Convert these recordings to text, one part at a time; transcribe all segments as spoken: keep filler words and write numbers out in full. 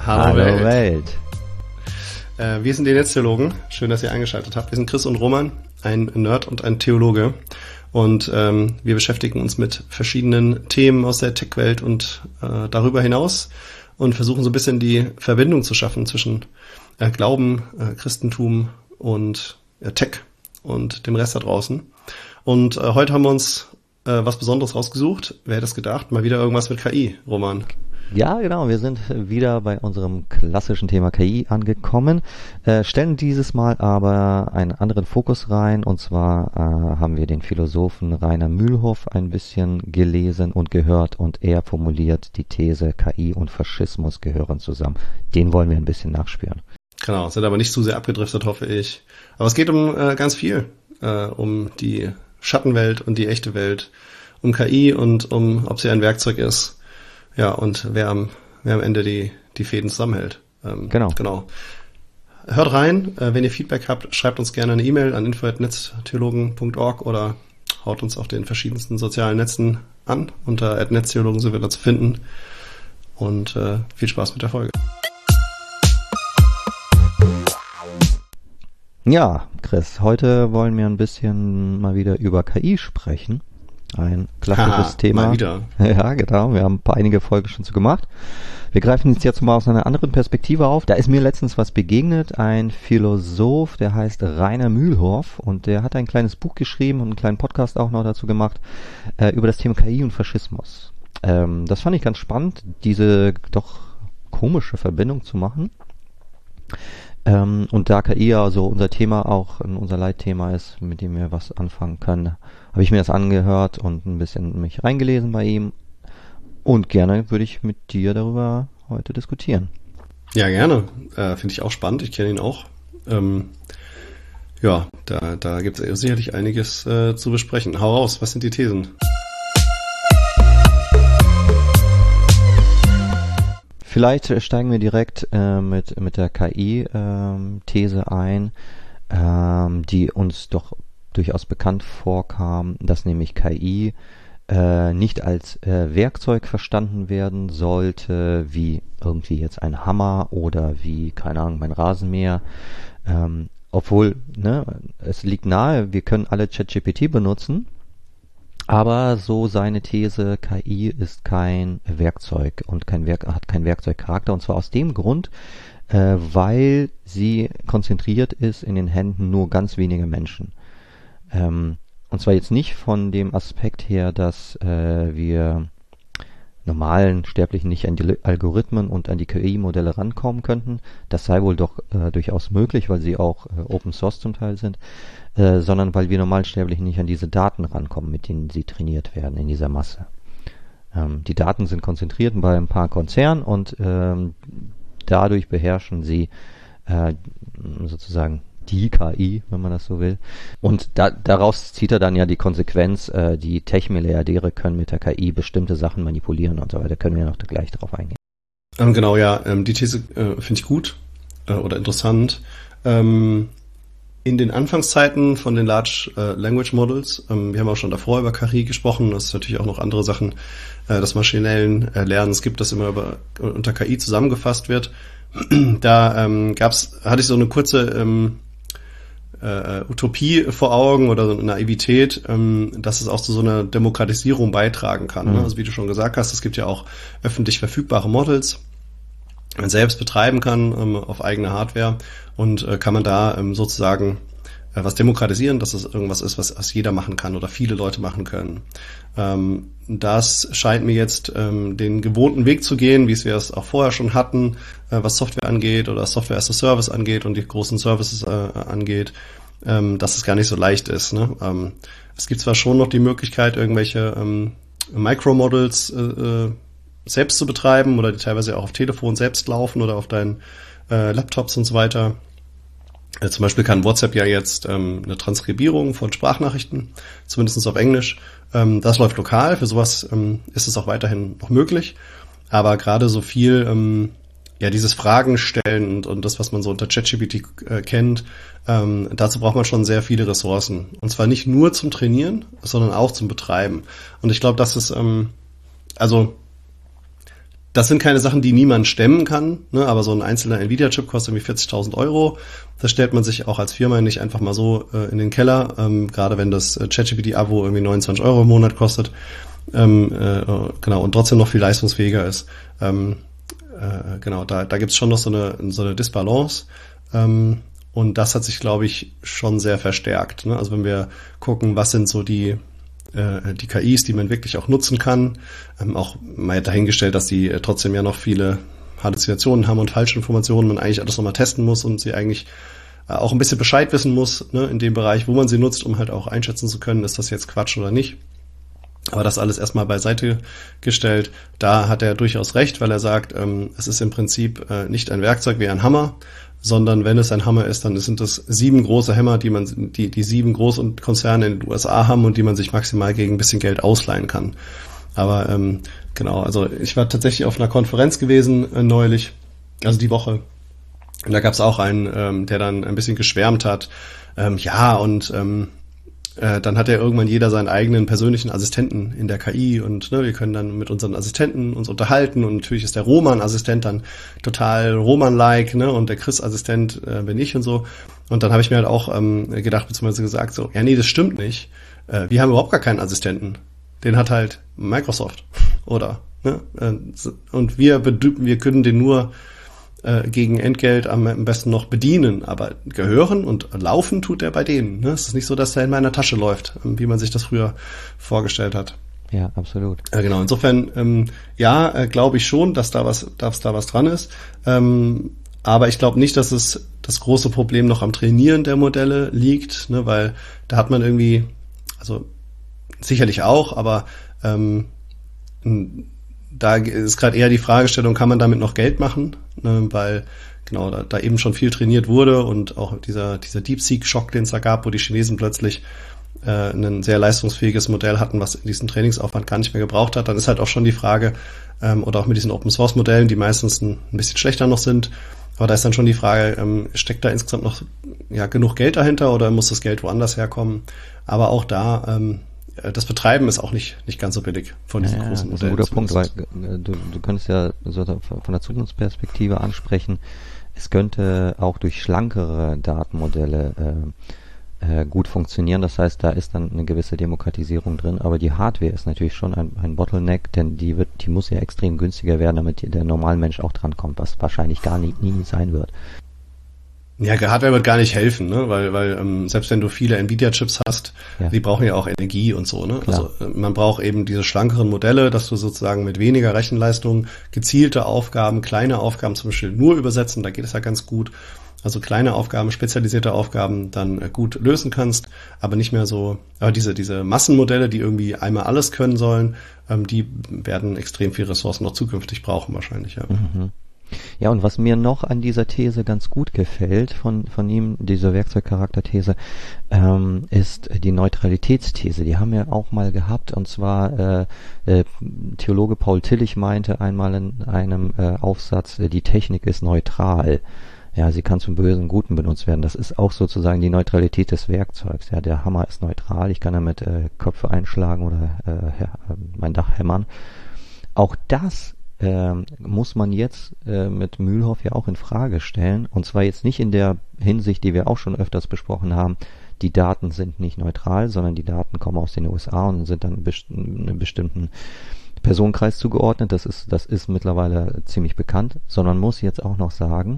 Hallo, Hallo Welt. Welt. Äh, wir sind die Netztheologen. Schön, dass ihr eingeschaltet habt. Wir sind Chris und Roman, ein Nerd und ein Theologe. Und ähm, wir beschäftigen uns mit verschiedenen Themen aus der Tech-Welt und äh, darüber hinaus und versuchen so ein bisschen die Verbindung zu schaffen zwischen äh, Glauben, äh, Christentum und äh, Tech und dem Rest da draußen. Und äh, heute haben wir uns äh, was Besonderes rausgesucht. Wer hätte es gedacht? Mal wieder irgendwas mit K I, Roman. Ja, genau, wir sind wieder bei unserem klassischen Thema K I angekommen, äh, stellen dieses Mal aber einen anderen Fokus rein, und zwar äh, haben wir den Philosophen Rainer Mühlhoff ein bisschen gelesen und gehört, und er formuliert die These, K I und Faschismus gehören zusammen. Den wollen wir ein bisschen nachspüren. Genau, sind aber nicht zu sehr abgedriftet, hoffe ich. Aber es geht um äh, ganz viel, äh, um die Schattenwelt und die echte Welt, um K I und um, ob sie ein Werkzeug ist. Ja, und wer am, wer am Ende die, die Fäden zusammenhält. Ähm, genau. genau. Hört rein, äh, wenn ihr Feedback habt, schreibt uns gerne eine E-Mail an info at netztheologen punkt org oder haut uns auf den verschiedensten sozialen Netzen an. Unter at netztheologen sind wir da zu finden. Und äh, viel Spaß mit der Folge. Ja, Chris, heute wollen wir ein bisschen mal wieder über K I sprechen. Ein klassisches ha, Thema. Mal wieder. Ja, genau. Wir haben ein paar einige Folgen schon zu gemacht. Wir greifen jetzt jetzt mal aus einer anderen Perspektive auf. Da ist mir letztens was begegnet. Ein Philosoph, der heißt Rainer Mühlhoff, und der hat ein kleines Buch geschrieben und einen kleinen Podcast auch noch dazu gemacht, äh, über das Thema K I und Faschismus. Ähm, das fand ich ganz spannend, diese doch komische Verbindung zu machen. Ähm, und da K I ja so unser Thema auch, unser Leitthema ist, mit dem wir was anfangen können, habe ich mir das angehört und ein bisschen mich reingelesen bei ihm. Und gerne würde ich mit dir darüber heute diskutieren. Ja, gerne. Äh, finde ich auch spannend. Ich kenne ihn auch. Ähm, ja, da, da gibt es sicherlich einiges äh, zu besprechen. Hau raus, was sind die Thesen? Vielleicht steigen wir direkt äh, mit, mit der K I-These ähm, ein, ähm, die uns doch durchaus bekannt vorkam, dass nämlich K I äh, nicht als äh, Werkzeug verstanden werden sollte, wie irgendwie jetzt ein Hammer oder wie, keine Ahnung, mein Rasenmäher. Ähm, obwohl, ne, es liegt nahe, wir können alle ChatGPT benutzen, aber so seine These, K I ist kein Werkzeug und kein Werk, hat keinen Werkzeugcharakter, und zwar aus dem Grund, äh, weil sie konzentriert ist in den Händen nur ganz weniger Menschen. Ähm, und zwar jetzt nicht von dem Aspekt her, dass äh, wir normalen Sterblichen nicht an die Algorithmen und an die K I-Modelle rankommen könnten. Das sei wohl doch äh, durchaus möglich, weil sie auch äh, Open Source zum Teil sind, äh, sondern weil wir normalen Sterblichen nicht an diese Daten rankommen, mit denen sie trainiert werden in dieser Masse. Ähm, die Daten sind konzentriert bei ein paar Konzernen, und ähm, dadurch beherrschen sie äh, sozusagen die K I, wenn man das so will. Und da, daraus zieht er dann ja die Konsequenz, äh, die Tech-Milliardäre können mit der K I bestimmte Sachen manipulieren und so weiter. Können wir noch gleich darauf eingehen. Ähm, genau, ja, ähm, die These äh, finde ich gut äh, oder interessant. Ähm, in den Anfangszeiten von den Large äh, Language Models, ähm, wir haben auch schon davor über K I gesprochen, es ist natürlich auch noch andere Sachen äh, des maschinellen äh, Lernens gibt, das immer über, unter K I zusammengefasst wird. Da ähm, gab's, hatte ich so eine kurze ähm, äh, Utopie vor Augen oder so eine Naivität, ähm, dass es auch zu so einer Demokratisierung beitragen kann. Mhm. Ne? Also wie du schon gesagt hast, es gibt ja auch öffentlich verfügbare Models, die man selbst betreiben kann ähm, auf eigene Hardware, und äh, kann man da ähm, sozusagen äh, was demokratisieren, dass es irgendwas ist, was, was jeder machen kann oder viele Leute machen können. Ähm, das scheint mir jetzt ähm, den gewohnten Weg zu gehen, wie es wir es auch vorher schon hatten, äh, was Software angeht oder Software as a Service angeht und die großen Services äh, angeht, ähm, dass es gar nicht so leicht ist. Ne? Ähm, es gibt zwar schon noch die Möglichkeit, irgendwelche ähm, Micro-Models äh, selbst zu betreiben oder die teilweise auch auf Telefon selbst laufen oder auf deinen äh, Laptops und so weiter. Äh, zum Beispiel kann WhatsApp ja jetzt ähm, eine Transkribierung von Sprachnachrichten, zumindest auf Englisch. Ähm, das läuft lokal, für sowas ähm, ist es auch weiterhin noch möglich. Aber gerade so viel, ähm, ja, dieses Fragen stellen und, und das, was man so unter ChatGPT äh, kennt, ähm, dazu braucht man schon sehr viele Ressourcen. Und zwar nicht nur zum Trainieren, sondern auch zum Betreiben. Und ich glaube, das ist, ähm, also das sind keine Sachen, die niemand stemmen kann, ne? Aber so ein einzelner Nvidia-Chip kostet irgendwie vierzigtausend Euro. Das stellt man sich auch als Firma nicht einfach mal so äh, in den Keller, ähm, gerade wenn das äh, ChatGPT-Abo irgendwie neunundzwanzig Euro im Monat kostet, ähm, äh, genau, und trotzdem noch viel leistungsfähiger ist. Ähm, äh, genau, da, da gibt's schon noch so eine, so eine Disbalance. Ähm, und das hat sich, glaube ich, schon sehr verstärkt, ne? Also wenn wir gucken, was sind so die die K Is, die man wirklich auch nutzen kann. Ähm, auch mal dahingestellt, dass die äh, trotzdem ja noch viele Halluzinationen haben und Falschinformationen, man eigentlich alles nochmal testen muss und sie eigentlich äh, auch ein bisschen Bescheid wissen muss, ne, in dem Bereich, wo man sie nutzt, um halt auch einschätzen zu können, ist das jetzt Quatsch oder nicht. Aber das alles erstmal beiseite gestellt. Da hat er durchaus recht, weil er sagt, ähm, es ist im Prinzip äh, nicht ein Werkzeug wie ein Hammer, sondern wenn es ein Hammer ist, dann sind es sieben große Hämmer, die man, die, die sieben großen Konzerne in den U S A haben und die man sich maximal gegen ein bisschen Geld ausleihen kann. Aber ähm, genau, also ich war tatsächlich auf einer Konferenz gewesen äh, neulich, also die Woche. Und da gab es auch einen, ähm, der dann ein bisschen geschwärmt hat. Ähm, ja, und ähm, äh, dann hat ja irgendwann jeder seinen eigenen persönlichen Assistenten in der K I und ne, wir können dann mit unseren Assistenten uns unterhalten und natürlich ist der Roman-Assistent dann total Roman-like, ne, und der Chris-Assistent äh, bin ich und so. Und dann habe ich mir halt auch ähm, gedacht, beziehungsweise gesagt so, ja nee, das stimmt nicht. Äh, wir haben überhaupt gar keinen Assistenten. Den hat halt Microsoft, oder? Ne? Äh, und wir, wir können den nur gegen Entgelt am besten noch bedienen, aber gehören und laufen tut er bei denen. Ne? Es ist nicht so, dass er in meiner Tasche läuft, wie man sich das früher vorgestellt hat. Ja, absolut. Ja, genau. Insofern, ähm, ja, äh, glaube ich schon, dass da was, dass da was dran ist. Ähm, aber ich glaube nicht, dass es das große Problem noch am Trainieren der Modelle liegt, ne? Weil da hat man irgendwie, also sicherlich auch, aber ähm, da ist gerade eher die Fragestellung, kann man damit noch Geld machen? Ne, weil genau da, da eben schon viel trainiert wurde und auch dieser dieser DeepSeek-Schock, den es da gab, wo die Chinesen plötzlich äh, ein sehr leistungsfähiges Modell hatten, was diesen Trainingsaufwand gar nicht mehr gebraucht hat, dann ist halt auch schon die Frage, ähm, oder auch mit diesen Open-Source-Modellen, die meistens ein, ein bisschen schlechter noch sind, aber da ist dann schon die Frage, ähm, steckt da insgesamt noch ja genug Geld dahinter oder muss das Geld woanders herkommen? Aber auch da ähm, das Betreiben ist auch nicht nicht ganz so billig von diesen ja, großen das ist Modellen. ein guter Punkt, weil du, du könntest ja so von der Zukunftsperspektive ansprechen, es könnte auch durch schlankere Datenmodelle äh, äh, gut funktionieren. Das heißt, da ist dann eine gewisse Demokratisierung drin, aber die Hardware ist natürlich schon ein, ein Bottleneck, denn die wird, die muss ja extrem günstiger werden, damit der Normalmensch auch drankommt, was wahrscheinlich gar nie, nie sein wird. Ja, Hardware wird gar nicht helfen, ne? Weil, weil ähm, selbst wenn du viele Nvidia-Chips hast, ja. die brauchen ja auch Energie und so, ne? Klar. Also man braucht eben diese schlankeren Modelle, dass du sozusagen mit weniger Rechenleistung gezielte Aufgaben, kleine Aufgaben zum Beispiel nur übersetzen, da geht es ja ganz gut. Also kleine Aufgaben, spezialisierte Aufgaben dann äh, gut lösen kannst, aber nicht mehr so, aber diese diese Massenmodelle, die irgendwie einmal alles können sollen, ähm, die werden extrem viel Ressourcen noch zukünftig brauchen wahrscheinlich, ja. Mhm. Ja, und was mir noch an dieser These ganz gut gefällt von von ihm, dieser Werkzeugcharakterthese, ähm, ist die Neutralitätsthese. Die haben wir auch mal gehabt, und zwar äh, äh, Theologe Paul Tillich meinte einmal in einem äh, Aufsatz, äh, die Technik ist neutral. Ja, sie kann zum Bösen, Guten benutzt werden. Das ist auch sozusagen die Neutralität des Werkzeugs. Ja, der Hammer ist neutral. Ich kann damit äh, Köpfe einschlagen oder äh, mein Dach hämmern. Auch das Ähm, muss man jetzt äh, mit Mühlhoff ja auch in Frage stellen, und zwar jetzt nicht in der Hinsicht, die wir auch schon öfters besprochen haben, die Daten sind nicht neutral, sondern die Daten kommen aus den U S A und sind dann best- einem bestimmten Personenkreis zugeordnet, das ist, das ist mittlerweile ziemlich bekannt, sondern muss jetzt auch noch sagen,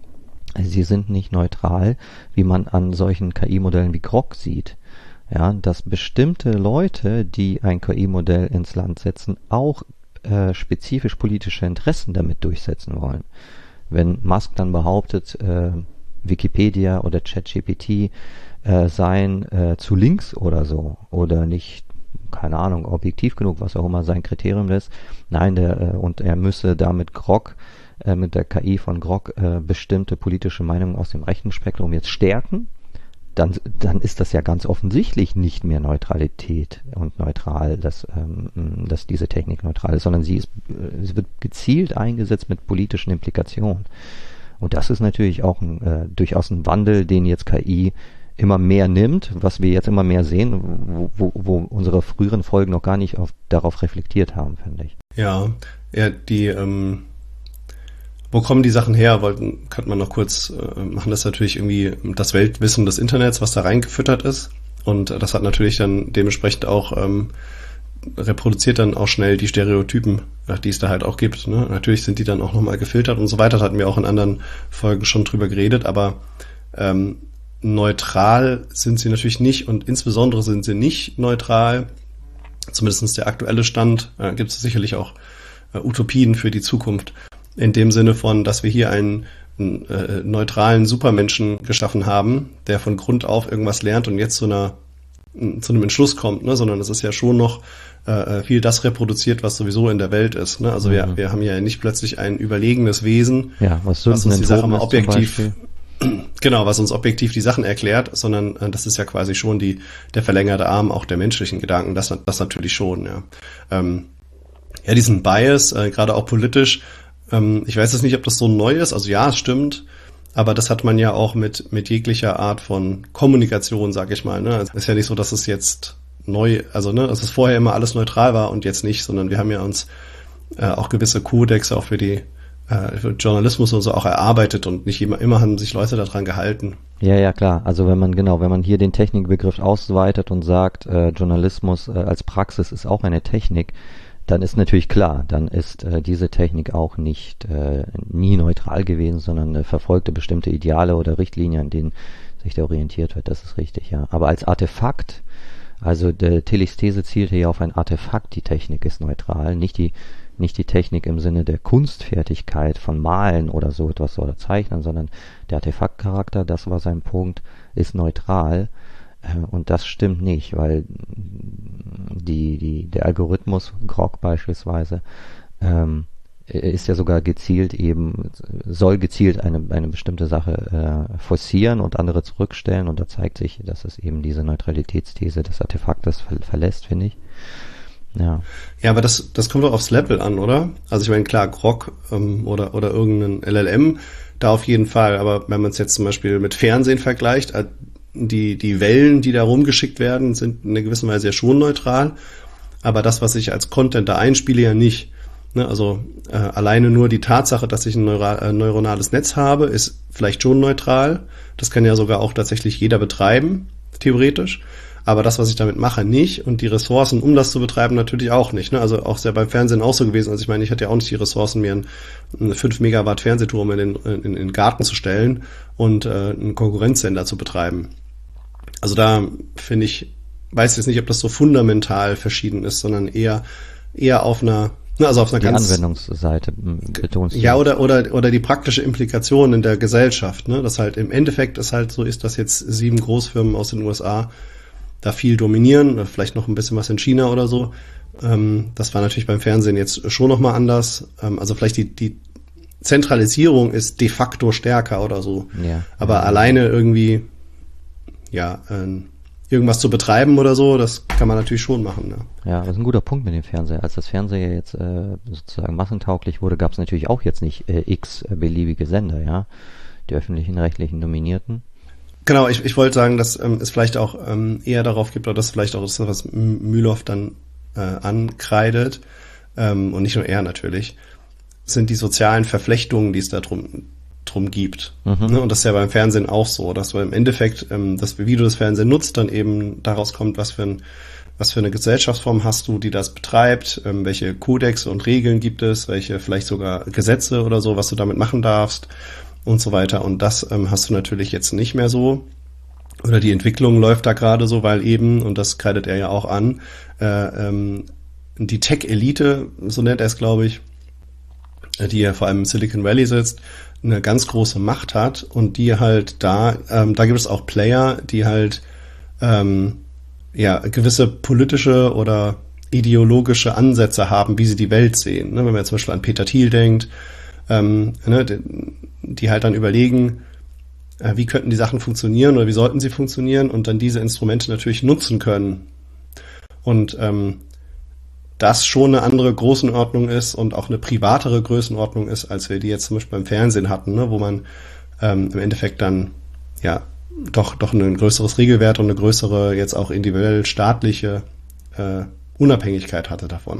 sie sind nicht neutral, wie man an solchen K I-Modellen wie Grok sieht. Ja, dass bestimmte Leute, die ein K I-Modell ins Land setzen, auch Äh, spezifisch politische Interessen damit durchsetzen wollen. Wenn Musk dann behauptet, äh, Wikipedia oder ChatGPT äh, seien äh, zu links oder so oder nicht, keine Ahnung, objektiv genug, was auch immer sein Kriterium ist, nein, der äh, und er müsse damit Grok, äh, mit der K I von Grok äh, bestimmte politische Meinungen aus dem rechten Spektrum jetzt stärken, dann, dann ist das ja ganz offensichtlich nicht mehr Neutralität und neutral, dass, ähm, dass diese Technik neutral ist, sondern sie ist, sie wird gezielt eingesetzt mit politischen Implikationen. Und das ist natürlich auch ein, äh, durchaus ein Wandel, den jetzt K I immer mehr nimmt, was wir jetzt immer mehr sehen, wo, wo, wo unsere früheren Folgen noch gar nicht auf, darauf reflektiert haben, finde ich. Ja, ja, die, ähm, wo kommen die Sachen her? Wollten, könnte man noch kurz äh, machen, das natürlich irgendwie das Weltwissen des Internets, was da reingefüttert ist. Und das hat natürlich dann dementsprechend auch ähm, reproduziert dann auch schnell die Stereotypen, die es da halt auch gibt. Ne? Natürlich sind die dann auch nochmal gefiltert und so weiter. Da hatten wir auch in anderen Folgen schon drüber geredet, aber ähm, neutral sind sie natürlich nicht und insbesondere sind sie nicht neutral. Zumindest der aktuelle Stand. Äh, gibt es sicherlich auch äh, Utopien für die Zukunft. In dem Sinne von, dass wir hier einen, einen äh, neutralen Supermenschen geschaffen haben, der von Grund auf irgendwas lernt und jetzt zu einer zu einem Entschluss kommt, ne, sondern es ist ja schon noch äh, viel das reproduziert, was sowieso in der Welt ist. Ne? Also mhm. wir, wir haben ja nicht plötzlich ein überlegenes Wesen, ja, was, was uns die Sache mal objektiv, genau, was uns objektiv die Sachen erklärt, sondern äh, das ist ja quasi schon die der verlängerte Arm auch der menschlichen Gedanken. Das, das natürlich schon. Ja, ähm, ja, diesen Bias, äh, gerade auch politisch. Ähm, ich weiß jetzt nicht, ob das so neu ist. Also ja, es stimmt. Aber das hat man ja auch mit mit jeglicher Art von Kommunikation, sag ich mal. Ne? Es ist ja nicht so, dass es jetzt neu, also ne, dass es vorher immer alles neutral war und jetzt nicht, sondern wir haben ja uns äh, auch gewisse Kodexe auch für die äh, für Journalismus und so auch erarbeitet und nicht immer immer haben sich Leute daran gehalten. Ja, ja, klar. Also wenn man genau, wenn man hier den Technikbegriff ausweitet und sagt, äh, Journalismus äh, als Praxis ist auch eine Technik, dann ist natürlich klar, dann ist äh, diese Technik auch nicht äh, nie neutral gewesen, sondern äh, verfolgte bestimmte Ideale oder Richtlinien, an denen sich da orientiert wird. Das ist richtig, ja. Aber als Artefakt, also der Tillichs These zielte ja auf ein Artefakt, die Technik ist neutral, nicht die nicht die Technik im Sinne der Kunstfertigkeit von Malen oder so etwas oder Zeichnen, sondern der Artefaktcharakter, das war sein Punkt, ist neutral. Und das stimmt nicht, weil die, die, der Algorithmus, Grok beispielsweise, ähm, ist ja sogar gezielt eben, soll gezielt eine, eine bestimmte Sache äh, forcieren und andere zurückstellen. Und da zeigt sich, dass es eben diese Neutralitätsthese des Artefaktes ver- verlässt, finde ich. Ja. Ja, aber das, das kommt doch aufs Level an, oder? Also ich meine, klar, Grok ähm, oder, oder irgendein L L M, da auf jeden Fall. Aber wenn man es jetzt zum Beispiel mit Fernsehen vergleicht, äh, die, die Wellen, die da rumgeschickt werden, sind in einer gewissen Weise ja schon neutral. Aber das, was ich als Content da einspiele, ja nicht. Ne? Also äh, alleine nur die Tatsache, dass ich ein neural, äh, neuronales Netz habe, ist vielleicht schon neutral. Das kann ja sogar auch tatsächlich jeder betreiben, theoretisch. Aber das, was ich damit mache, nicht. Und die Ressourcen, um das zu betreiben, natürlich auch nicht. Ne? Also auch sehr beim Fernsehen auch so gewesen. Also ich meine, ich hatte ja auch nicht die Ressourcen, mir einen, einen fünf Megawatt Fernsehturm in den, in, in den Garten zu stellen und äh, einen Konkurrenzsender zu betreiben. Also da finde ich, weiß jetzt nicht, ob das so fundamental verschieden ist, sondern eher eher auf einer, ne, also auf einer die ganz Anwendungsseite betonst du. Ja, oder oder oder die praktische Implikation in der Gesellschaft, ne, dass halt im Endeffekt es halt so ist, dass jetzt sieben Großfirmen aus den U S A da viel dominieren, oder vielleicht noch ein bisschen was in China oder so. Ähm, das war natürlich beim Fernsehen jetzt schon nochmal anders. Ähm, also vielleicht die, die Zentralisierung ist de facto stärker oder so. Ja. Aber ja. alleine irgendwie, ja, äh, irgendwas zu betreiben oder so, das kann man natürlich schon machen. Ne? Ja, das ist ein guter Punkt mit dem Fernseher. Als das Fernseher jetzt äh, sozusagen massentauglich wurde, gab es natürlich auch jetzt nicht äh, x beliebige Sender, ja. Die öffentlichen Rechtlichen dominierten. Genau, ich, ich wollte sagen, dass ähm, es vielleicht auch ähm, eher darauf gibt, oder das vielleicht auch ist, was Mühlhoff dann äh, ankreidet, ähm, und nicht nur er natürlich, sind die sozialen Verflechtungen, die es da drum, drum gibt. Mhm. Ne? Und das ist ja beim Fernsehen auch so, dass du im Endeffekt, ähm, das, wie du das Fernsehen nutzt, dann eben daraus kommt, was für ein was für eine Gesellschaftsform hast du, die das betreibt, ähm, welche Kodexe und Regeln gibt es, welche vielleicht sogar Gesetze oder so, was du damit machen darfst. Und so weiter. Und das ähm, hast du natürlich jetzt nicht mehr so. Oder die Entwicklung läuft da gerade so, weil eben, und das kreidet er ja auch an, äh, ähm, die Tech-Elite, so nennt er es, glaube ich, die ja vor allem im Silicon Valley sitzt, eine ganz große Macht hat und die halt da, ähm, da gibt es auch Player, die halt ähm, ja gewisse politische oder ideologische Ansätze haben, wie sie die Welt sehen. Ne? Wenn man jetzt zum Beispiel an Peter Thiel denkt, ähm, ne, die, die halt dann überlegen, äh, wie könnten die Sachen funktionieren oder wie sollten sie funktionieren und dann diese Instrumente natürlich nutzen können. Und ähm, das schon eine andere Größenordnung ist und auch eine privatere Größenordnung ist, als wir die jetzt zum Beispiel beim Fernsehen hatten, ne, wo man ähm, im Endeffekt dann ja doch doch ein größeres Regelwert und eine größere, jetzt auch individuell staatliche äh, Unabhängigkeit hatte davon.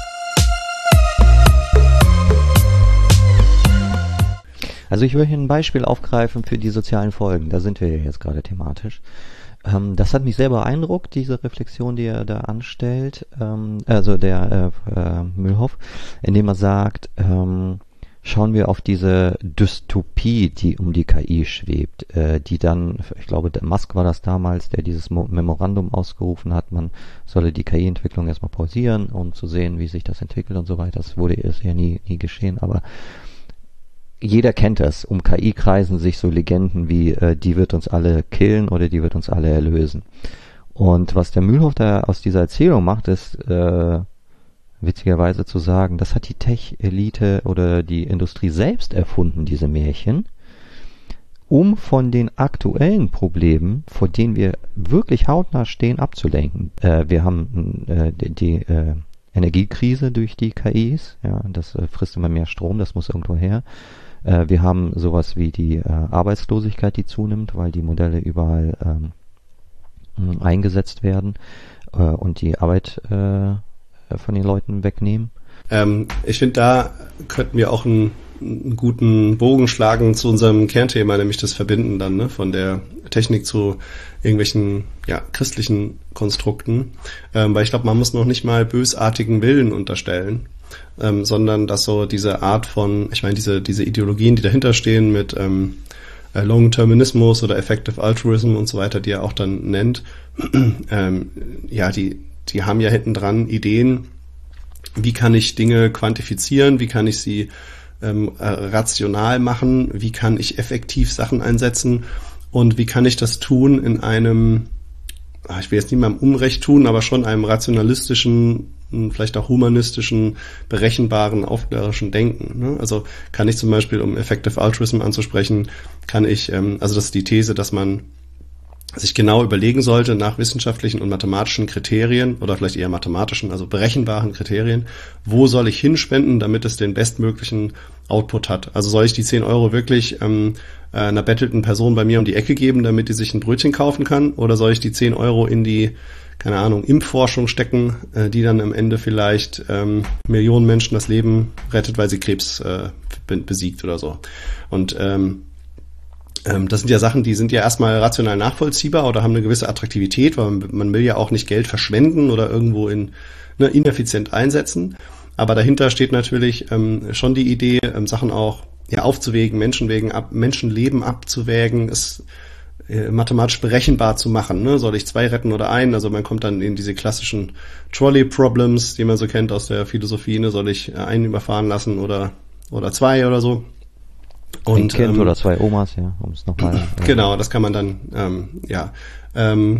Also ich würde hier ein Beispiel aufgreifen für die sozialen Folgen. Da sind wir ja jetzt gerade thematisch. Ähm, das hat mich sehr beeindruckt, diese Reflexion, die er da anstellt, ähm, also der äh, äh, Mühlhoff, indem er sagt, ähm, schauen wir auf diese Dystopie, die um die K I schwebt, äh, die dann, ich glaube, der Musk war das damals, der dieses Mo- Memorandum ausgerufen hat, man solle die K I-Entwicklung erstmal pausieren, um zu sehen, wie sich das entwickelt und so weiter. Das wurde ist ja nie, nie geschehen, aber jeder kennt das. Um K I kreisen sich so Legenden wie, äh, die wird uns alle killen oder die wird uns alle erlösen. Und was der Mühlhoff da aus dieser Erzählung macht, ist äh, witzigerweise zu sagen, das hat die Tech-Elite oder die Industrie selbst erfunden, diese Märchen, um von den aktuellen Problemen, vor denen wir wirklich hautnah stehen, abzulenken. Äh, wir haben äh, die, die äh, Energiekrise durch die K Is, ja, das äh, frisst immer mehr Strom, das muss irgendwo her. Äh, wir haben sowas wie die äh, Arbeitslosigkeit, die zunimmt, weil die Modelle überall ähm, eingesetzt werden äh, und die Arbeit äh, von den Leuten wegnehmen. Ähm, ich finde, da könnten wir auch einen, einen guten Bogen schlagen zu unserem Kernthema, nämlich das Verbinden dann, ne, von der Technik zu irgendwelchen, ja, christlichen Konstrukten, ähm, weil ich glaube, man muss noch nicht mal bösartigen Willen unterstellen, ähm, sondern dass so diese Art von, ich meine, diese diese Ideologien, die dahinter stehen mit ähm, Long-Terminismus oder Effective Altruism und so weiter, die er auch dann nennt, ähm, ja, die die haben ja hinten dran Ideen, wie kann ich Dinge quantifizieren, wie kann ich sie ähm, rational machen, wie kann ich effektiv Sachen einsetzen und wie kann ich das tun in einem, ich will jetzt niemandem Unrecht tun, aber schon einem rationalistischen, vielleicht auch humanistischen, berechenbaren, aufklärerischen Denken. Ne? Also kann ich zum Beispiel, um Effective Altruism anzusprechen, kann ich, ähm, also das ist die These, dass man sich genau überlegen sollte nach wissenschaftlichen und mathematischen Kriterien oder vielleicht eher mathematischen, also berechenbaren Kriterien, wo soll ich hinspenden, damit es den bestmöglichen Output hat. Also soll ich die zehn Euro wirklich ähm, einer bettelten Person bei mir um die Ecke geben, damit die sich ein Brötchen kaufen kann, oder soll ich die zehn Euro in die, keine Ahnung, Impfforschung stecken, äh, die dann am Ende vielleicht ähm, Millionen Menschen das Leben rettet, weil sie Krebs äh, besiegt oder so. Und ähm, das sind ja Sachen, die sind ja erstmal rational nachvollziehbar oder haben eine gewisse Attraktivität, weil man, man will ja auch nicht Geld verschwenden oder irgendwo in ne, ineffizient einsetzen. Aber dahinter steht natürlich ähm, schon die Idee, ähm, Sachen auch ja aufzuwägen, Menschenwegen ab, Menschenleben abzuwägen, es äh, mathematisch berechenbar zu machen. Ne? Soll ich zwei retten oder einen? Also man kommt dann in diese klassischen Trolley-Problems, die man so kennt aus der Philosophie. Ne? Soll ich äh, einen überfahren lassen oder oder zwei oder so? Und, ein Kind ähm, oder zwei Omas, ja, um es nochmal. Äh, genau, das kann man dann, ähm, ja. Ähm,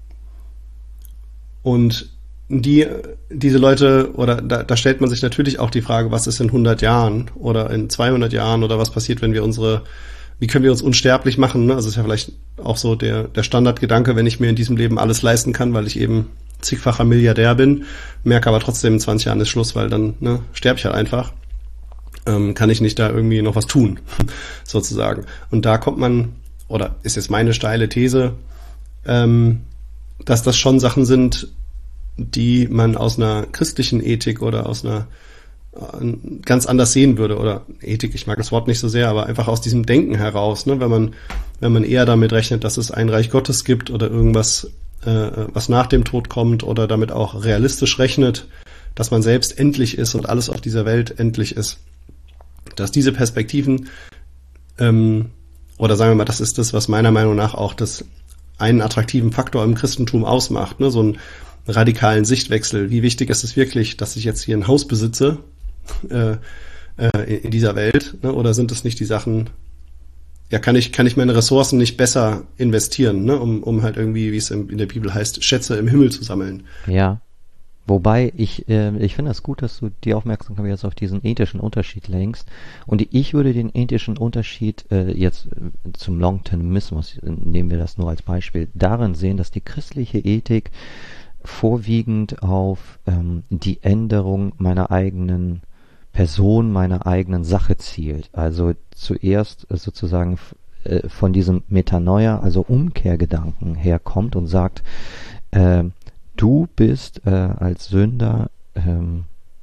und die, diese Leute, oder da, da stellt man sich natürlich auch die Frage, was ist in hundert Jahren oder in zweihundert Jahren oder was passiert, wenn wir unsere, wie können wir uns unsterblich machen? Ne? Also ist ja vielleicht auch so der, der Standardgedanke, wenn ich mir in diesem Leben alles leisten kann, weil ich eben zigfacher Milliardär bin, merke aber trotzdem in zwanzig Jahren ist Schluss, weil dann ne, sterbe ich halt einfach. Kann ich nicht da irgendwie noch was tun, sozusagen. Und da kommt man, oder ist jetzt meine steile These, ähm, dass das schon Sachen sind, die man aus einer christlichen Ethik oder aus einer äh, ganz anders sehen würde. Oder Ethik, ich mag das Wort nicht so sehr, aber einfach aus diesem Denken heraus, ne? wenn man wenn man eher damit rechnet, dass es ein Reich Gottes gibt oder irgendwas, äh, was nach dem Tod kommt oder damit auch realistisch rechnet, dass man selbst endlich ist und alles auf dieser Welt endlich ist. Dass diese Perspektiven, ähm, oder sagen wir mal, das ist das, was meiner Meinung nach auch das einen attraktiven Faktor im Christentum ausmacht, ne? So einen radikalen Sichtwechsel. Wie wichtig ist es wirklich, dass ich jetzt hier ein Haus besitze äh, äh, in dieser Welt, ne? Oder sind es nicht die Sachen, ja, kann ich kann ich meine Ressourcen nicht besser investieren, ne? um, um halt irgendwie, wie es in der Bibel heißt, Schätze im Himmel zu sammeln. Ja. Wobei ich, äh, ich finde es gut, dass du die Aufmerksamkeit jetzt auf diesen ethischen Unterschied lenkst. Und ich würde den ethischen Unterschied äh, jetzt äh, zum Long-Termismus, nehmen wir das nur als Beispiel, darin sehen, dass die christliche Ethik vorwiegend auf ähm, die Änderung meiner eigenen Person, meiner eigenen Sache zielt. Also zuerst äh, sozusagen äh, von diesem Metanoia, also Umkehrgedanken herkommt und sagt, äh, du bist äh, als Sünder, ähm,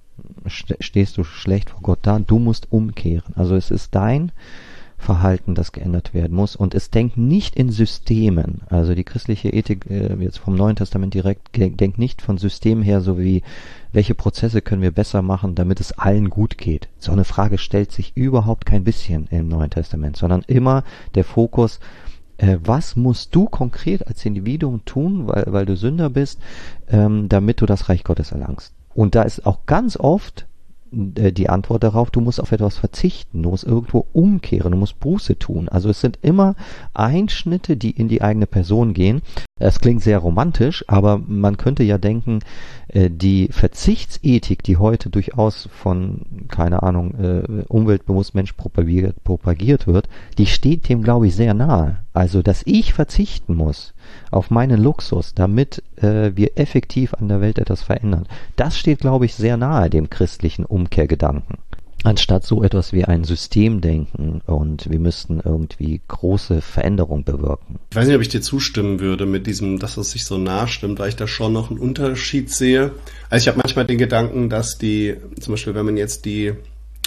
stehst du schlecht vor Gott da, du musst umkehren. Also es ist dein Verhalten, das geändert werden muss, und es denkt nicht in Systemen. Also die christliche Ethik äh, jetzt vom Neuen Testament direkt denkt nicht von Systemen her, so wie welche Prozesse können wir besser machen, damit es allen gut geht. So eine Frage stellt sich überhaupt kein bisschen im Neuen Testament, sondern immer der Fokus, äh, was musst du konkret als Individuum tun, weil, weil du Sünder bist, ähm, damit du das Reich Gottes erlangst. Und da ist auch ganz oft die Antwort darauf, du musst auf etwas verzichten, du musst irgendwo umkehren, du musst Buße tun. Also es sind immer Einschnitte, die in die eigene Person gehen. Es klingt sehr romantisch, aber man könnte ja denken, die Verzichtsethik, die heute durchaus von, keine Ahnung, umweltbewusst Mensch propagiert, propagiert wird, die steht dem, glaube ich, sehr nahe. Also, dass ich verzichten muss auf meinen Luxus, damit äh, wir effektiv an der Welt etwas verändern, das steht, glaube ich, sehr nahe dem christlichen Umkehrgedanken. Anstatt so etwas wie ein Systemdenken und wir müssten irgendwie große Veränderungen bewirken. Ich weiß nicht, ob ich dir zustimmen würde mit diesem, dass es sich so nahe stimmt, weil ich da schon noch einen Unterschied sehe. Also ich habe manchmal den Gedanken, dass die, zum Beispiel wenn man jetzt die äh,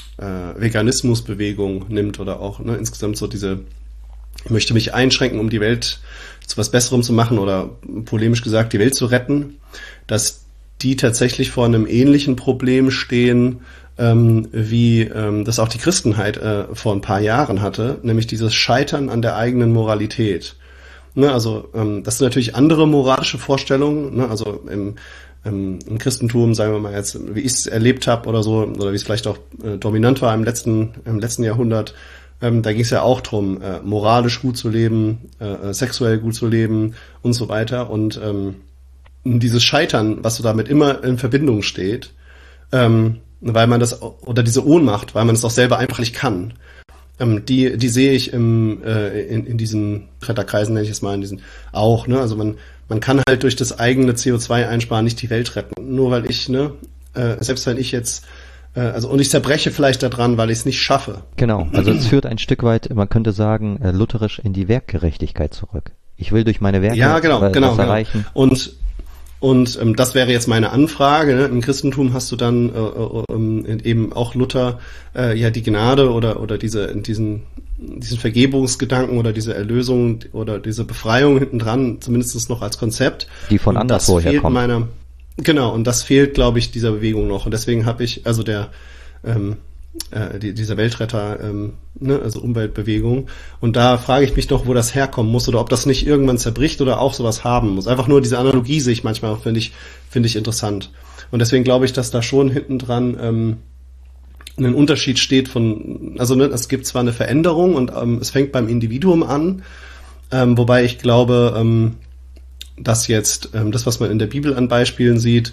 Veganismusbewegung nimmt oder auch ne, insgesamt so diese, ich möchte mich einschränken, um die Welt zu was Besserem zu machen oder polemisch gesagt, die Welt zu retten, dass die tatsächlich vor einem ähnlichen Problem stehen, ähm, wie ähm, das auch die Christenheit äh, vor ein paar Jahren hatte, nämlich dieses Scheitern an der eigenen Moralität. Ne, also ähm, das sind natürlich andere moralische Vorstellungen, ne, also im, im, im Christentum, sagen wir mal jetzt, wie ich es erlebt habe oder so, oder wie es vielleicht auch äh, dominant war im letzten, im letzten Jahrhundert, ähm, da ging es ja auch drum, äh, moralisch gut zu leben, äh, sexuell gut zu leben und so weiter. Und ähm, dieses Scheitern, was so damit immer in Verbindung steht, ähm, weil man das, oder diese Ohnmacht, weil man es auch selber einfach nicht kann, ähm, die die sehe ich im, äh, in, in diesen Retterkreisen, nenne ich es mal, in diesen auch, ne, also man man kann halt durch das eigene C O zwei Einsparen nicht die Welt retten, nur weil ich, ne, äh, selbst wenn ich jetzt, äh, also und ich zerbreche vielleicht daran, weil ich es nicht schaffe. Genau, also es führt ein Stück weit, man könnte sagen, äh, lutherisch in die Werkgerechtigkeit zurück. Ich will durch meine Werke ja, genau, was genau, erreichen. Genau. Und Und ähm, das wäre jetzt meine Anfrage. Ne? Im Christentum hast du dann äh, äh, eben auch Luther äh, ja die Gnade oder oder diese diesen diesen Vergebungsgedanken oder diese Erlösung oder diese Befreiung hinten dran, zumindest noch als Konzept. Die von anderswo herkommt. Meiner, genau, und das fehlt, glaube ich, dieser Bewegung noch. Und deswegen habe ich, also der ähm, äh, die, dieser Weltretter, ähm, ne, also Umweltbewegung. Und da frage ich mich doch, wo das herkommen muss oder ob das nicht irgendwann zerbricht oder auch sowas haben muss. Einfach nur diese Analogie sehe ich manchmal, finde ich, finde ich interessant. Und deswegen glaube ich, dass da schon hinten dran ähm, ein Unterschied steht von, also ne, es gibt zwar eine Veränderung und ähm, es fängt beim Individuum an, ähm, wobei ich glaube, ähm, dass jetzt ähm, das, was man in der Bibel an Beispielen sieht,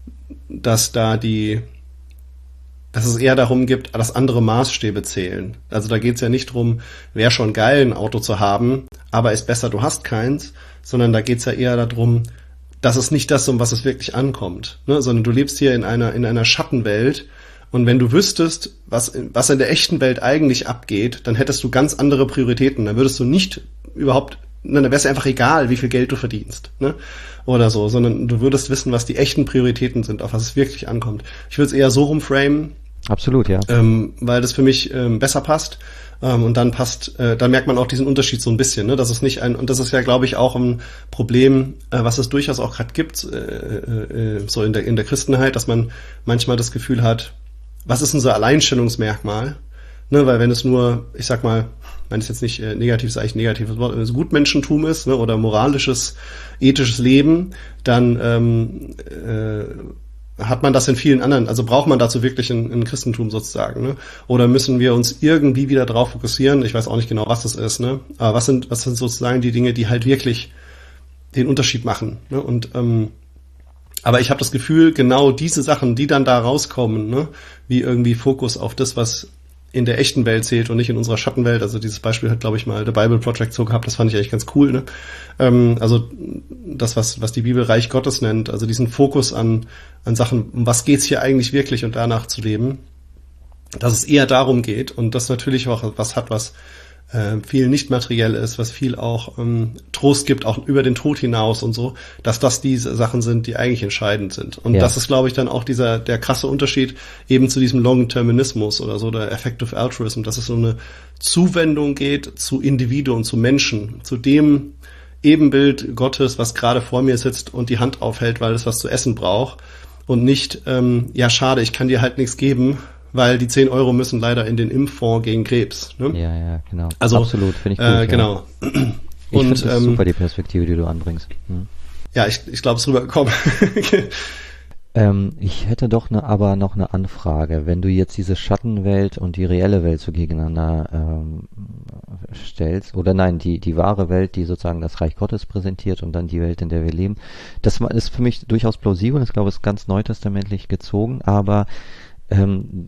dass da die dass es eher darum gibt, dass andere Maßstäbe zählen. Also da geht es ja nicht drum, wäre schon geil, ein Auto zu haben, aber ist besser, du hast keins, sondern da geht es ja eher darum, dass es nicht das, um was es wirklich ankommt, ne? Sondern du lebst hier in einer in einer Schattenwelt und wenn du wüsstest, was was in der echten Welt eigentlich abgeht, dann hättest du ganz andere Prioritäten. Dann würdest du nicht überhaupt, ne, dann wäre es einfach egal, wie viel Geld du verdienst, ne? Oder so, sondern du würdest wissen, was die echten Prioritäten sind, auf was es wirklich ankommt. Ich würde es eher so rumframen. Absolut, ja. Ähm, weil das für mich ähm, besser passt. Ähm, und dann passt, äh, dann merkt man auch diesen Unterschied so ein bisschen, ne? Das ist nicht ein, und das ist ja, glaube ich, auch ein Problem, äh, was es durchaus auch gerade gibt, äh, äh, so in der, in der Christenheit, dass man manchmal das Gefühl hat, was ist unser Alleinstellungsmerkmal? Ne, weil wenn es nur, ich sag mal, wenn es jetzt nicht äh, negativ ist, eigentlich ein negatives Wort, wenn es Gutmenschentum ist, ne, oder moralisches, ethisches Leben, dann ähm, äh, hat man das in vielen anderen, also braucht man dazu wirklich ein, ein Christentum sozusagen, ne? Oder müssen wir uns irgendwie wieder drauf fokussieren? Ich weiß auch nicht genau, was das ist, ne? Aber was sind, was sind sozusagen die Dinge, die halt wirklich den Unterschied machen, ne? Und ähm, aber ich habe das Gefühl, genau diese Sachen, die dann da rauskommen, ne, wie irgendwie Fokus auf das, was in der echten Welt zählt und nicht in unserer Schattenwelt. Also dieses Beispiel hat, glaube ich, mal The Bible Project so gehabt. Das fand ich eigentlich ganz cool. Ne? Ähm, also das, was was die Bibel Reich Gottes nennt. Also diesen Fokus an an Sachen, um was geht's hier eigentlich wirklich und danach zu leben. Dass es eher darum geht und das natürlich auch was hat, was äh, viel nicht materiell ist, was viel auch ähm, Trost gibt, auch über den Tod hinaus und so, dass das diese Sachen sind, die eigentlich entscheidend sind. Und ja. das ist, glaube ich, dann auch dieser der krasse Unterschied eben zu diesem Long-Terminismus oder so, der Effective Altruism, dass es so eine Zuwendung geht zu Individuen, zu Menschen, zu dem Ebenbild Gottes, was gerade vor mir sitzt und die Hand aufhält, weil es was zu essen braucht und nicht, ähm, ja schade, ich kann dir halt nichts geben, weil die zehn Euro müssen leider in den Impffonds gegen Krebs. Ne? Ja, ja, genau. Also, absolut, finde ich gut. Äh, genau. Ja. Ich finde das ähm, super, die Perspektive, die du anbringst. Hm. Ja, ich, ich glaube, es ist rübergekommen. ähm, ich hätte doch ne, aber noch eine Anfrage. Wenn du jetzt diese Schattenwelt und die reelle Welt so gegeneinander ähm, stellst, oder nein, die, die wahre Welt, die sozusagen das Reich Gottes präsentiert und dann die Welt, in der wir leben, das ist für mich durchaus plausibel. Ich glaube, es ist ganz neutestamentlich gezogen, aber Ähm,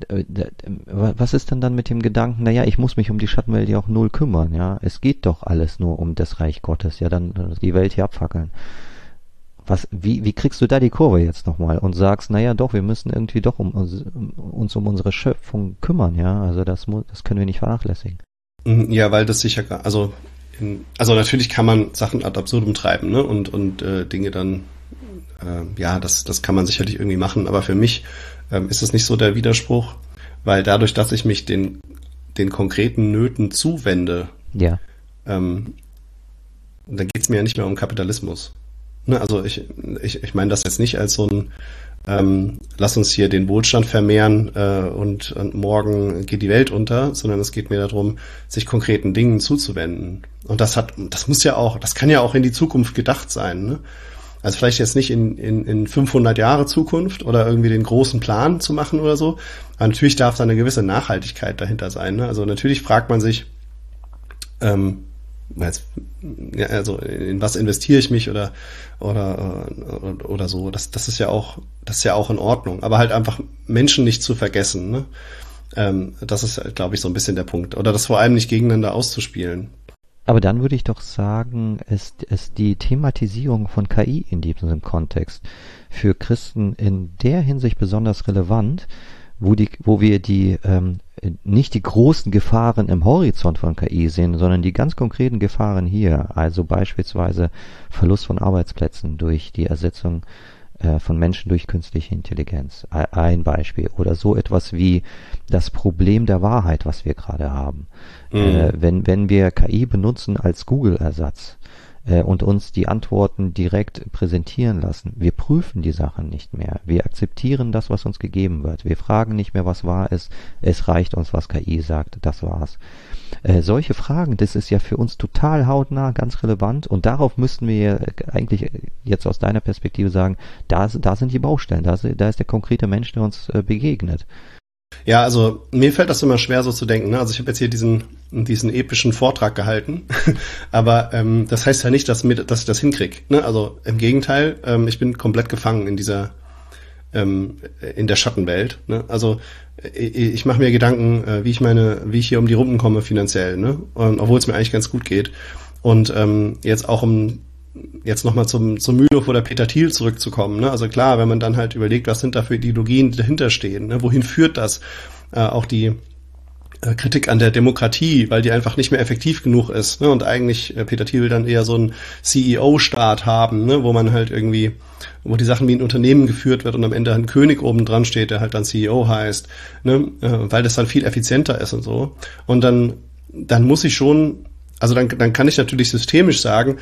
was ist denn dann mit dem Gedanken, naja, ich muss mich um die Schattenwelt ja auch null kümmern, ja, es geht doch alles nur um das Reich Gottes, ja, dann die Welt hier abfackeln. Was, wie, wie kriegst du da die Kurve jetzt nochmal und sagst, naja, doch, wir müssen irgendwie doch um, um, uns um unsere Schöpfung kümmern, ja, also das muss, das können wir nicht vernachlässigen. Ja, weil das sicher, also, in, also natürlich kann man Sachen ad absurdum treiben, ne, und, und äh, Dinge dann, äh, ja, das, das kann man sicherlich irgendwie machen, aber für mich ist es nicht so der Widerspruch, weil dadurch, dass ich mich den, den konkreten Nöten zuwende, ja. ähm, dann geht es mir ja nicht mehr um Kapitalismus. Ne, also ich, ich, ich meine das jetzt nicht als so ein ähm, lass uns hier den Wohlstand vermehren äh, und, und morgen geht die Welt unter, sondern es geht mir darum, sich konkreten Dingen zuzuwenden. Und das hat, das muss ja auch, das kann ja auch in die Zukunft gedacht sein, ne? Also vielleicht jetzt nicht in, in, in fünfhundert Jahre Zukunft oder irgendwie den großen Plan zu machen oder so. Aber natürlich darf da eine gewisse Nachhaltigkeit dahinter sein. Ne? Also natürlich fragt man sich, ähm, jetzt, ja, also in was investiere ich mich oder oder oder, oder so. Das, das ist ja auch, das ist ja auch in Ordnung. Aber halt einfach Menschen nicht zu vergessen. Ne? Ähm, das ist, glaube ich, so ein bisschen der Punkt. Oder das vor allem nicht gegeneinander auszuspielen. Aber dann würde ich doch sagen, ist, ist die Thematisierung von K I in diesem Kontext für Christen in der Hinsicht besonders relevant, wo die, wo wir die ähm, nicht die großen Gefahren im Horizont von K I sehen, sondern die ganz konkreten Gefahren hier, also beispielsweise Verlust von Arbeitsplätzen durch die Ersetzung äh, von Menschen durch künstliche Intelligenz. Ein Beispiel. Oder so etwas wie das Problem der Wahrheit, was wir gerade haben. Mhm. Äh, wenn, wenn wir K I benutzen als Google-Ersatz äh, und uns die Antworten direkt präsentieren lassen, wir prüfen die Sachen nicht mehr. Wir akzeptieren das, was uns gegeben wird. Wir fragen nicht mehr, was wahr ist. Es reicht uns, was K I sagt. Das war's. Äh, solche Fragen, das ist ja für uns total hautnah, ganz relevant, und darauf müssten wir eigentlich jetzt aus deiner Perspektive sagen, da, da sind die Baustellen, da, da ist der konkrete Mensch, der uns äh, begegnet. Ja, also mir fällt das immer schwer so zu denken. Ne? Also ich habe jetzt hier diesen diesen epischen Vortrag gehalten, aber ähm, das heißt ja nicht, dass, mir, dass ich das hinkriege. Ne? Also im Gegenteil, ähm, ich bin komplett gefangen in dieser ähm, in der Schattenwelt. Ne? Also ich, ich mache mir Gedanken, äh, wie ich meine, wie ich hier um die Runden komme finanziell, ne? Und, obwohl es mir eigentlich ganz gut geht. Und ähm, jetzt auch um jetzt nochmal zum, zum Mühlenhof oder Peter Thiel zurückzukommen. Ne? Also klar, wenn man dann halt überlegt, was sind da für Ideologien, die dahinter stehen, ne? Wohin führt das? Äh, auch die äh, Kritik an der Demokratie, weil die einfach nicht mehr effektiv genug ist. Ne? Und eigentlich äh, Peter Thiel will dann eher so einen C E O-Staat haben, ne? Wo man halt irgendwie, wo die Sachen wie ein Unternehmen geführt wird und am Ende ein König oben dran steht, der halt dann C E O heißt, ne? Äh, weil das dann viel effizienter ist und so. Und dann, dann muss ich schon, also dann, dann kann ich natürlich systemisch sagen,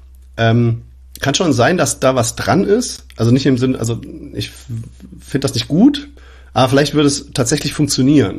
Ähm, kann schon sein, dass da was dran ist. Also nicht im Sinne, also ich finde das nicht gut, aber vielleicht würde es tatsächlich funktionieren.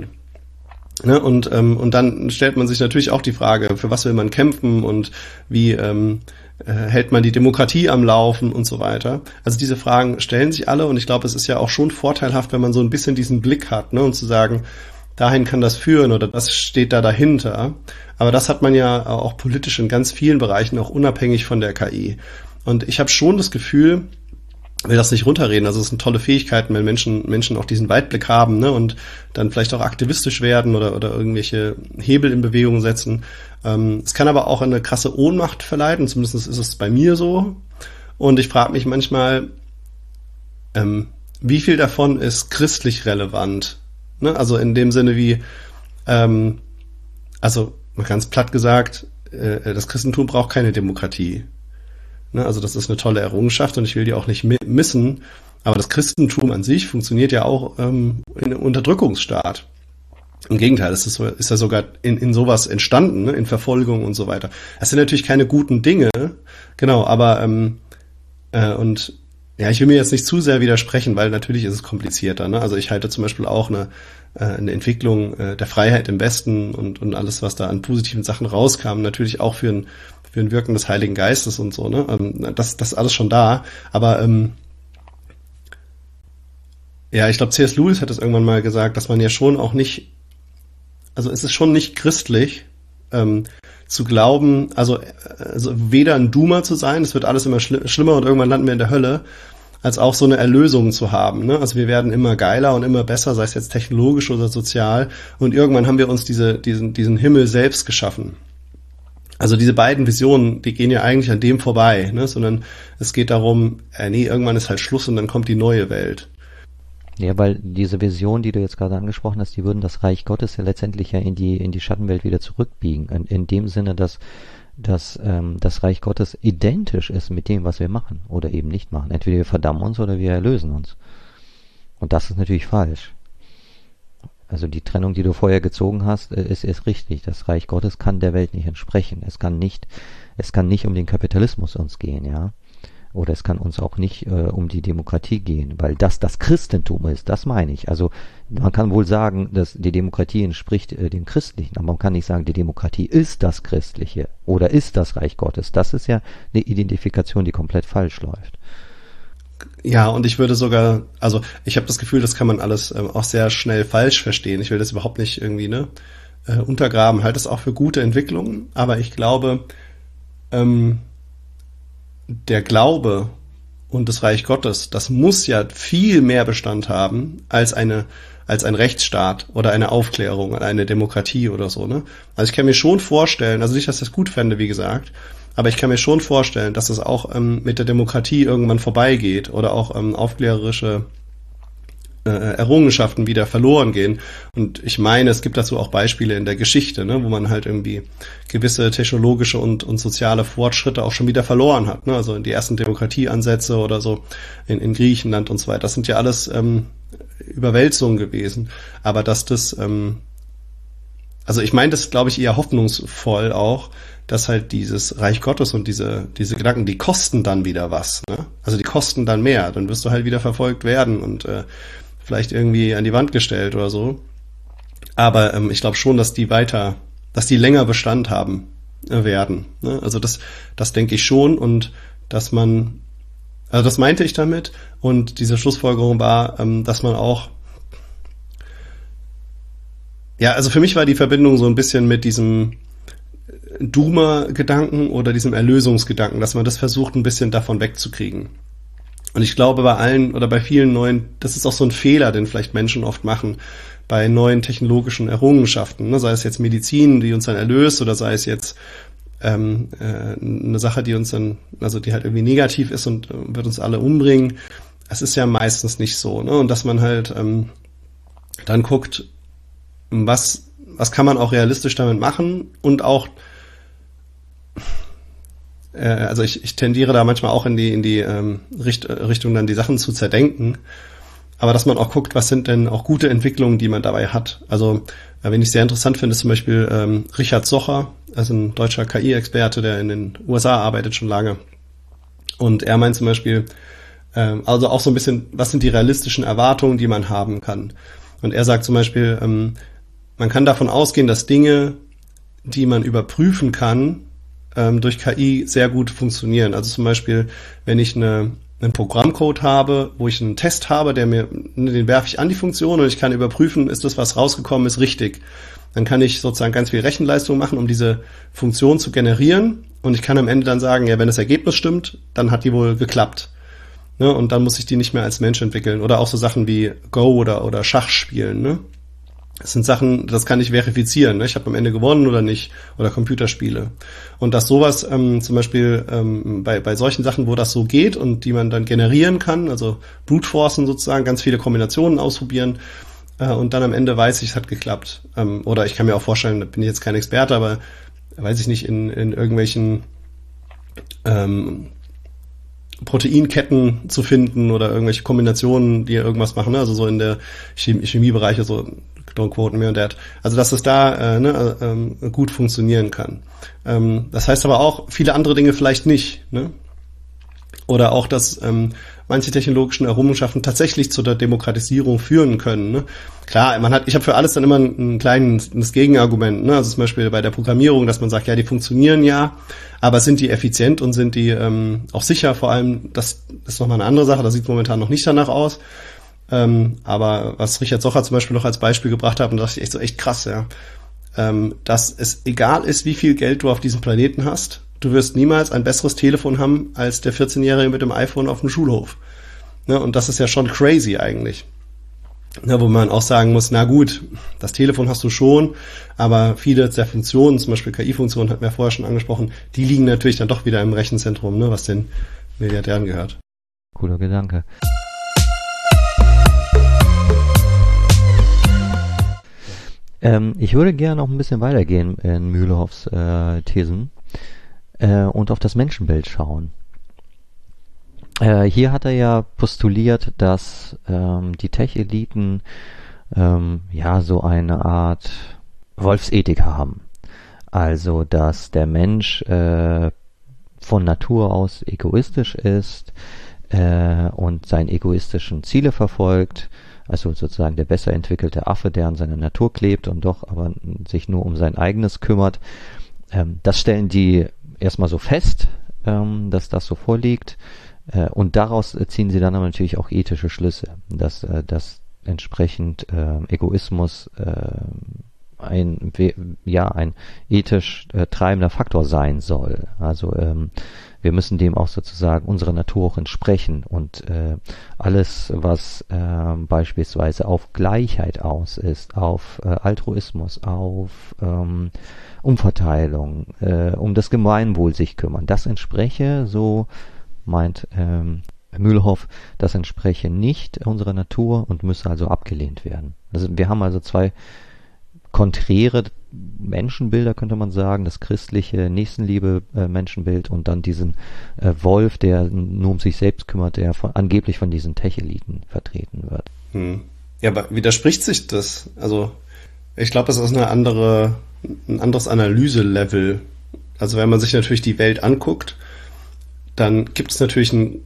Ne? Und ähm, und dann stellt man sich natürlich auch die Frage, für was will man kämpfen und wie ähm, äh, hält man die Demokratie am Laufen und so weiter. Also diese Fragen stellen sich alle, und ich glaube, es ist ja auch schon vorteilhaft, wenn man so ein bisschen diesen Blick hat, ne? Und zu sagen, dahin kann das führen oder das steht da dahinter. Aber das hat man ja auch politisch in ganz vielen Bereichen, auch unabhängig von der K I. Und ich habe schon das Gefühl, ich will das nicht runterreden, also es sind tolle Fähigkeiten, wenn Menschen Menschen auch diesen Weitblick haben, ne, und dann vielleicht auch aktivistisch werden oder oder irgendwelche Hebel in Bewegung setzen. Ähm, es kann aber auch eine krasse Ohnmacht verleiten, zumindest ist es bei mir so. Und ich frage mich manchmal, ähm, wie viel davon ist christlich relevant? Ne? Also in dem Sinne wie, ähm, also mal ganz platt gesagt, äh, das Christentum braucht keine Demokratie. Ne? Also das ist eine tolle Errungenschaft und ich will die auch nicht mi- missen. Aber das Christentum an sich funktioniert ja auch ähm, in einem Unterdrückungsstaat. Im Gegenteil, es ist, so, ist ja sogar in, in sowas entstanden, ne? In Verfolgung und so weiter. Das sind natürlich keine guten Dinge, genau, aber ähm, äh, und ja, ich will mir jetzt nicht zu sehr widersprechen, weil natürlich ist es komplizierter. Ne? Also ich halte zum Beispiel auch eine, äh, eine Entwicklung äh, der Freiheit im Westen und, und alles, was da an positiven Sachen rauskam, natürlich auch für ein, für ein Wirken des Heiligen Geistes und so. Ne? Ähm, das, das ist alles schon da, aber ähm, ja, ich glaube, C S. Lewis hat es irgendwann mal gesagt, dass man ja schon auch nicht, also es ist schon nicht christlich, ähm, zu glauben, also, also weder ein Doomer zu sein, es wird alles immer schli- schlimmer und irgendwann landen wir in der Hölle, als auch so eine Erlösung zu haben. Ne? Also wir werden immer geiler und immer besser, sei es jetzt technologisch oder sozial, und irgendwann haben wir uns diese, diesen, diesen Himmel selbst geschaffen. Also diese beiden Visionen, die gehen ja eigentlich an dem vorbei, ne? Sondern es geht darum, äh, nee, irgendwann ist halt Schluss und dann kommt die neue Welt. Ja, weil diese Vision, die du jetzt gerade angesprochen hast, die würden das Reich Gottes ja letztendlich ja in die in die Schattenwelt wieder zurückbiegen. In, in dem Sinne, dass, dass ähm, das Reich Gottes identisch ist mit dem, was wir machen oder eben nicht machen. Entweder wir verdammen uns oder wir erlösen uns. Und das ist natürlich falsch. Also die Trennung, die du vorher gezogen hast, ist, ist richtig. Das Reich Gottes kann der Welt nicht entsprechen. Es kann nicht, es kann nicht um den Kapitalismus uns gehen, ja. Oder es kann uns auch nicht äh, um die Demokratie gehen, weil das das Christentum ist, das meine ich. Also man kann wohl sagen, dass die Demokratie entspricht äh, dem Christlichen, aber man kann nicht sagen, die Demokratie ist das Christliche oder ist das Reich Gottes. Das ist ja eine Identifikation, die komplett falsch läuft. Ja, und ich würde sogar, also ich habe das Gefühl, das kann man alles ähm, auch sehr schnell falsch verstehen. Ich will das überhaupt nicht irgendwie ne äh, untergraben. Halte es auch für gute Entwicklungen, aber ich glaube, ähm, der Glaube und das Reich Gottes, das muss ja viel mehr Bestand haben als eine als ein Rechtsstaat oder eine Aufklärung oder eine Demokratie oder so. Ne? Also ich kann mir schon vorstellen, also nicht, dass ich das gut fände, wie gesagt, aber ich kann mir schon vorstellen, dass es auch ähm, mit der Demokratie irgendwann vorbeigeht oder auch ähm, aufklärerische äh, Errungenschaften wieder verloren gehen. Und ich meine, es gibt dazu auch Beispiele in der Geschichte, ne, wo man halt irgendwie gewisse technologische und, und soziale Fortschritte auch schon wieder verloren hat. Ne? Also in die ersten Demokratieansätze oder so in, in Griechenland und so weiter. Das sind ja alles ähm, Überwälzungen gewesen. Aber dass das, ähm, also ich meine, das glaube ich eher hoffnungsvoll auch, dass halt dieses Reich Gottes und diese diese Gedanken, die kosten dann wieder was. Ne? Also die kosten dann mehr. Dann wirst du halt wieder verfolgt werden und äh, vielleicht irgendwie an die Wand gestellt oder so. Aber ähm, ich glaube schon, dass die weiter, dass die länger Bestand haben äh, werden. Ne? Also das, das denke ich schon und dass man, also das meinte ich damit und diese Schlussfolgerung war, ähm, dass man auch, ja, also für mich war die Verbindung so ein bisschen mit diesem Duma-Gedanken oder diesem Erlösungsgedanken, dass man das versucht, ein bisschen davon wegzukriegen. Und ich glaube, bei allen oder bei vielen neuen, das ist auch so ein Fehler, den vielleicht Menschen oft machen, bei neuen technologischen Errungenschaften, ne? Sei es jetzt Medizin, die uns dann erlöst, oder sei es jetzt ähm, äh, eine Sache, die uns dann, also die halt irgendwie negativ ist und äh, wird uns alle umbringen. Es ist ja meistens nicht so, ne? Und dass man halt ähm, dann guckt, was, was kann man auch realistisch damit machen und auch also ich, ich tendiere da manchmal auch in die in die ähm, Richt, Richtung, dann die Sachen zu zerdenken, aber dass man auch guckt, was sind denn auch gute Entwicklungen, die man dabei hat. Also äh, wen ich sehr interessant finde, ist zum Beispiel ähm, Richard Socher, also ein deutscher K I-Experte, der in den U S A arbeitet schon lange. Und er meint zum Beispiel, ähm, also auch so ein bisschen, was sind die realistischen Erwartungen, die man haben kann. Und er sagt zum Beispiel, ähm, man kann davon ausgehen, dass Dinge, die man überprüfen kann, durch K I sehr gut funktionieren. Also zum Beispiel, wenn ich eine, einen Programmcode habe, wo ich einen Test habe, der mir, den werfe ich an die Funktion und ich kann überprüfen, ist das, was rausgekommen ist, richtig. Dann kann ich sozusagen ganz viel Rechenleistung machen, um diese Funktion zu generieren und ich kann am Ende dann sagen, ja, wenn das Ergebnis stimmt, dann hat die wohl geklappt. Ne? Und dann muss ich die nicht mehr als Mensch entwickeln. Oder auch so Sachen wie Go oder, oder Schach spielen, ne? Das sind Sachen, das kann ich verifizieren. Ne? Ich habe am Ende gewonnen oder nicht. Oder Computerspiele. Und dass sowas ähm, zum Beispiel ähm, bei, bei solchen Sachen, wo das so geht und die man dann generieren kann, also brute forcen sozusagen, ganz viele Kombinationen ausprobieren, äh, und dann am Ende weiß ich, es hat geklappt. Ähm, oder ich kann mir auch vorstellen, da bin ich jetzt kein Experte, aber weiß ich nicht, in, in irgendwelchen ähm, Proteinketten zu finden oder irgendwelche Kombinationen, die irgendwas machen, ne? Also so in der Chemie- Chemiebereiche, so don't quote me on that. Also dass es da äh, ne, ähm, gut funktionieren kann. Ähm, das heißt aber auch, viele andere Dinge vielleicht nicht, ne? Oder auch, dass ähm, manche technologischen Errungenschaften tatsächlich zu der Demokratisierung führen können. Ne? Klar, man hat, ich habe für alles dann immer ein, ein kleines Gegenargument. Ne? Also zum Beispiel bei der Programmierung, dass man sagt, ja, die funktionieren ja, aber sind die effizient und sind die ähm, auch sicher? Vor allem, das ist nochmal eine andere Sache, das sieht momentan noch nicht danach aus. Ähm, aber was Richard Socher zum Beispiel noch als Beispiel gebracht hat, und das ist echt so echt krass, ja, ähm, dass es egal ist, wie viel Geld du auf diesem Planeten hast, du wirst niemals ein besseres Telefon haben als der vierzehnjährige mit dem iPhone auf dem Schulhof. Ne, und das ist ja schon crazy eigentlich. Ne, wo man auch sagen muss, na gut, das Telefon hast du schon, aber viele der Funktionen, zum Beispiel K I-Funktionen, hatten wir vorher schon angesprochen, die liegen natürlich dann doch wieder im Rechenzentrum, ne, was den Milliardären gehört. Cooler Gedanke. Ähm, ich würde gerne noch ein bisschen weitergehen in Mühlehoffs äh, Thesen äh, und auf das Menschenbild schauen. Äh, hier hat er ja postuliert, dass ähm, die Tech-Eliten ähm, ja so eine Art Wolfsethik haben. Also, dass der Mensch äh, von Natur aus egoistisch ist äh, und seine egoistischen Ziele verfolgt. Also sozusagen der besser entwickelte Affe, der an seiner Natur klebt und doch aber sich nur um sein eigenes kümmert. Ähm, das stellen die erstmal so fest, ähm, dass das so vorliegt. Äh, und daraus ziehen sie dann aber natürlich auch ethische Schlüsse, dass, äh, dass entsprechend äh, Egoismus äh, ein, ja, ein ethisch äh, treibender Faktor sein soll. Also ähm, wir müssen dem auch sozusagen unserer Natur auch entsprechen und äh, alles, was äh, beispielsweise auf Gleichheit aus ist, auf äh, Altruismus, auf ähm, Umverteilung, äh, um das Gemeinwohl sich kümmern, das entspreche, so meint ähm, Mühlehoff, das entspreche nicht unserer Natur und müsse also abgelehnt werden. Also wir haben also zwei konträre Menschenbilder, könnte man sagen, das christliche Nächstenliebe-Menschenbild äh, und dann diesen äh, Wolf, der nur um sich selbst kümmert, der von, angeblich von diesen Tech-Eliten vertreten wird. Hm. Ja, aber widerspricht sich das? Also ich glaube, das ist eine andere, ein anderes Analyselevel. Also wenn man sich natürlich die Welt anguckt, dann gibt es natürlich ein,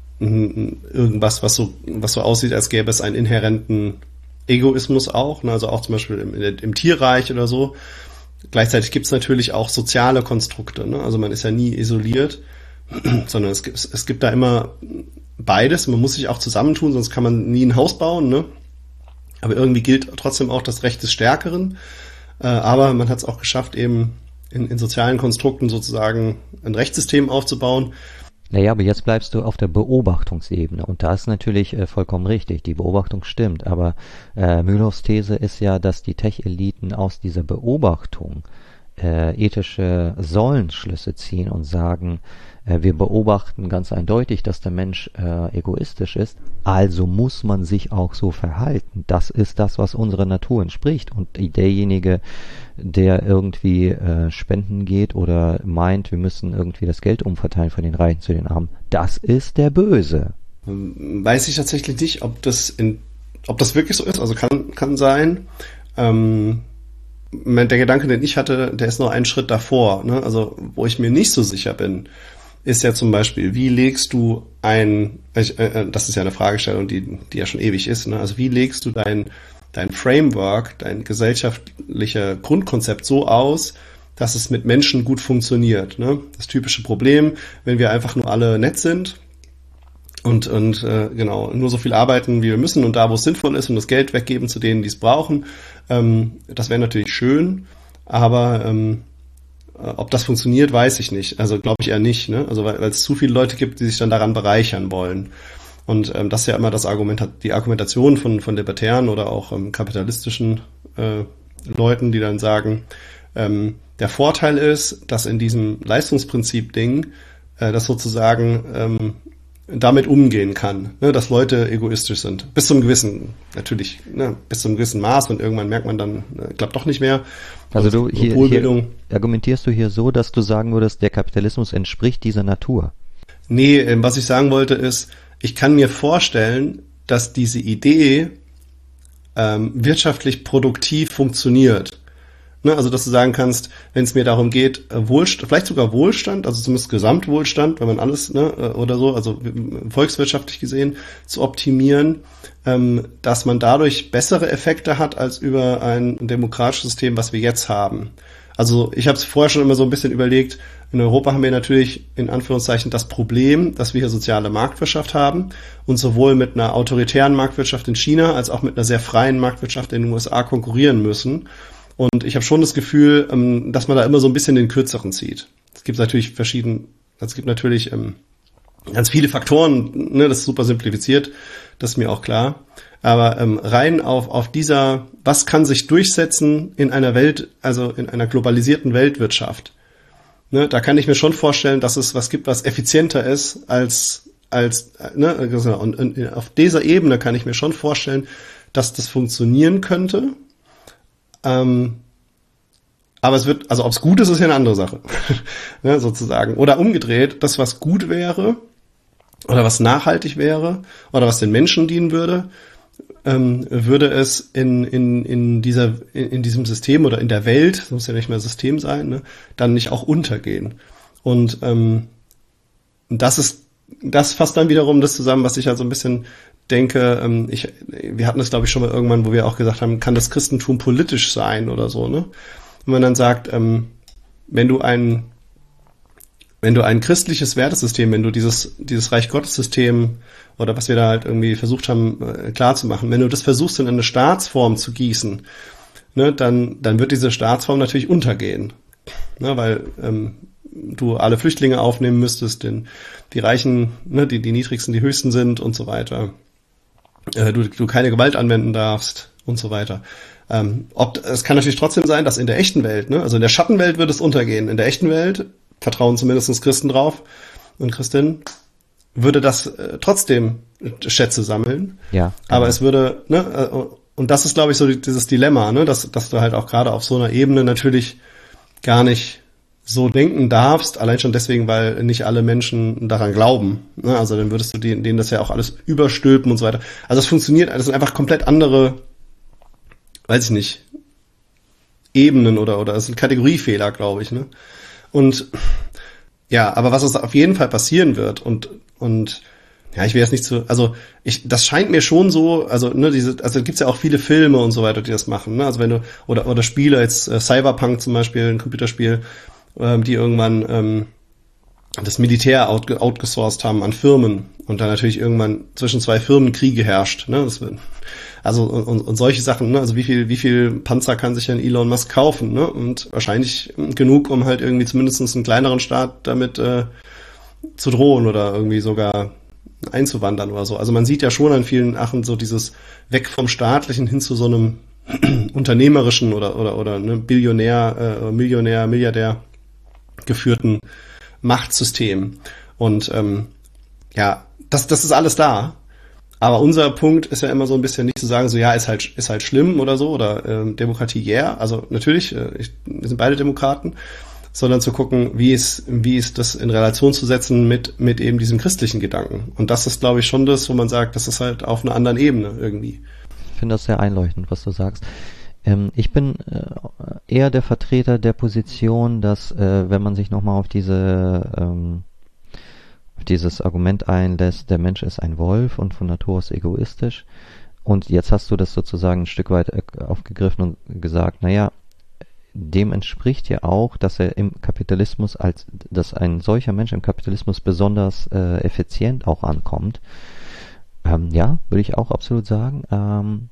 ein, irgendwas, was so, was so aussieht, als gäbe es einen inhärenten Egoismus auch, ne? Also auch zum Beispiel im, im Tierreich oder so. Gleichzeitig gibt es natürlich auch soziale Konstrukte, ne? Also man ist ja nie isoliert, sondern es gibt, es gibt da immer beides. Man muss sich auch zusammentun, sonst kann man nie ein Haus bauen, ne? Aber irgendwie gilt trotzdem auch das Recht des Stärkeren. Äh, aber man hat es auch geschafft, eben in, in sozialen Konstrukten sozusagen ein Rechtssystem aufzubauen. Naja, aber jetzt bleibst du auf der Beobachtungsebene und da ist natürlich äh, vollkommen richtig, die Beobachtung stimmt, aber äh, Mühlehoffs These ist ja, dass die Tech-Eliten aus dieser Beobachtung äh, ethische Säulenschlüsse ziehen und sagen, äh, wir beobachten ganz eindeutig, dass der Mensch äh, egoistisch ist, also muss man sich auch so verhalten. Das ist das, was unserer Natur entspricht und derjenige, der irgendwie äh, spenden geht oder meint, wir müssen irgendwie das Geld umverteilen von den Reichen zu den Armen, das ist der Böse. Weiß ich tatsächlich nicht, ob das in, ob das wirklich so ist, also kann, kann sein. Ähm, der Gedanke, den ich hatte, der ist noch einen Schritt davor, ne? Also wo ich mir nicht so sicher bin, ist ja zum Beispiel, wie legst du ein, äh, das ist ja eine Fragestellung, die, die ja schon ewig ist, ne? Also wie legst du dein dein Framework, dein gesellschaftlicher Grundkonzept so aus, dass es mit Menschen gut funktioniert. Ne? Das typische Problem, wenn wir einfach nur alle nett sind und, und äh, genau nur so viel arbeiten, wie wir müssen und da, wo es sinnvoll ist und das Geld weggeben zu denen, die es brauchen, ähm, das wäre natürlich schön, aber ähm, ob das funktioniert, weiß ich nicht. Also glaube ich eher nicht, ne? Also weil, weil es zu viele Leute gibt, die sich dann daran bereichern wollen. Und ähm, das ist ja immer das Argument, die Argumentation von von Libertären oder auch ähm, kapitalistischen äh, Leuten, die dann sagen, ähm, der Vorteil ist, dass in diesem Leistungsprinzip-Ding, äh, das sozusagen ähm, damit umgehen kann, ne, dass Leute egoistisch sind. Bis zum gewissen, natürlich, ne, bis zum gewissen Maß und irgendwann merkt man dann, äh, klappt doch nicht mehr. Also du hier, hier argumentierst du hier so, dass du sagen würdest, der Kapitalismus entspricht dieser Natur. Nee, äh, was ich sagen wollte ist, ich kann mir vorstellen, dass diese Idee ähm, wirtschaftlich produktiv funktioniert. Ne, also, dass du sagen kannst, wenn es mir darum geht, Wohlstand, vielleicht sogar Wohlstand, also zumindest Gesamtwohlstand, wenn man alles, ne, oder so, also volkswirtschaftlich gesehen, zu optimieren, ähm, dass man dadurch bessere Effekte hat als über ein demokratisches System, was wir jetzt haben. Also, ich habe es vorher schon immer so ein bisschen überlegt, in Europa haben wir natürlich in Anführungszeichen das Problem, dass wir hier soziale Marktwirtschaft haben und sowohl mit einer autoritären Marktwirtschaft in China als auch mit einer sehr freien Marktwirtschaft in den U S A konkurrieren müssen. Und ich habe schon das Gefühl, dass man da immer so ein bisschen den Kürzeren zieht. Es gibt natürlich verschieden, es gibt natürlich ganz viele Faktoren, ne, das ist super simplifiziert, das ist mir auch klar. Aber ähm, rein auf auf dieser, was kann sich durchsetzen in einer Welt, also in einer globalisierten Weltwirtschaft, ne, da kann ich mir schon vorstellen, dass es was gibt, was effizienter ist als als ne, und, und auf dieser Ebene kann ich mir schon vorstellen, dass das funktionieren könnte. Ähm, aber es wird, also ob es gut ist, ist ja eine andere Sache, ne, sozusagen. Oder umgedreht, das, was gut wäre oder was nachhaltig wäre oder was den Menschen dienen würde, ähm, würde es in in in dieser in, in diesem System oder in der Welt, das muss ja nicht mehr System sein, ne, dann nicht auch untergehen. Und ähm, das ist, das fasst dann wiederum das zusammen, was ich halt so ein bisschen denke, ähm, ich, wir hatten das glaube ich schon mal irgendwann, wo wir auch gesagt haben, kann das Christentum politisch sein oder so, ne? Wenn man dann sagt, ähm, wenn du ein, wenn du ein christliches Wertesystem, wenn du dieses, dieses Reich Gottes System oder was wir da halt irgendwie versucht haben, äh, klar zu machen, wenn du das versuchst in eine Staatsform zu gießen, ne, dann, dann wird diese Staatsform natürlich untergehen, ne, weil, ähm, du alle Flüchtlinge aufnehmen müsstest, denn die Reichen, ne, die, die niedrigsten, die höchsten sind und so weiter. Äh, du, du keine Gewalt anwenden darfst und so weiter. Ähm, ob, es kann natürlich trotzdem sein, dass in der echten Welt, ne, also in der Schattenwelt wird es untergehen. In der echten Welt vertrauen zumindest Christen drauf und Christinnen, würde das äh, trotzdem Schätze sammeln. Ja. Genau. Aber es würde, ne, äh, und das ist, glaube ich, so dieses Dilemma, ne, dass, dass du halt auch gerade auf so einer Ebene natürlich gar nicht so denken darfst, allein schon deswegen, weil nicht alle Menschen daran glauben. Ne? Also dann würdest du denen, denen das ja auch alles überstülpen und so weiter. Also es funktioniert, das sind einfach komplett andere, weiß ich nicht, Ebenen oder oder es sind Kategoriefehler, glaube ich. Ne? Und ja, aber was auf jeden Fall passieren wird und und ja, ich will jetzt nicht zu, also ich, das scheint mir schon so, also ne, diese, also gibt's ja auch viele Filme und so weiter, die das machen. Ne? Also wenn du oder oder Spiele, jetzt äh, Cyberpunk zum Beispiel, ein Computerspiel, die irgendwann ähm, das Militär out, outgesourced haben an Firmen und dann natürlich irgendwann zwischen zwei Firmen Kriege herrscht. Ne? Das wird, also und, und solche Sachen, ne? Also wie viel wie viel Panzer kann sich ein Elon Musk kaufen? Ne? Und wahrscheinlich genug, um halt irgendwie zumindest einen kleineren Staat damit äh, zu drohen oder irgendwie sogar einzuwandern oder so. Also man sieht ja schon an vielen Sachen so dieses weg vom Staatlichen hin zu so einem unternehmerischen oder oder oder ne, Billionär, äh, Millionär, Milliardär geführten Machtsystem. Und ähm, ja, das das ist alles da. Aber unser Punkt ist ja immer so ein bisschen nicht zu sagen, so ja, ist halt ist halt schlimm oder so oder ähm, Demokratie, yeah. Also natürlich, äh, ich, wir sind beide Demokraten, sondern zu gucken, wie ist wie ist das in Relation zu setzen mit mit eben diesem christlichen Gedanken. Und das ist, glaube ich, schon das, wo man sagt, das ist halt auf einer anderen Ebene irgendwie. Ich finde das sehr einleuchtend, was du sagst. Ähm, ich bin äh, eher der Vertreter der Position, dass äh, wenn man sich nochmal auf diese ähm, auf dieses Argument einlässt, der Mensch ist ein Wolf und von Natur aus egoistisch, und jetzt hast du das sozusagen ein Stück weit aufgegriffen und gesagt, naja, dem entspricht ja auch, dass er im Kapitalismus als, dass ein solcher Mensch im Kapitalismus besonders äh, effizient auch ankommt. Ähm, ja, würde ich auch absolut sagen. Ähm,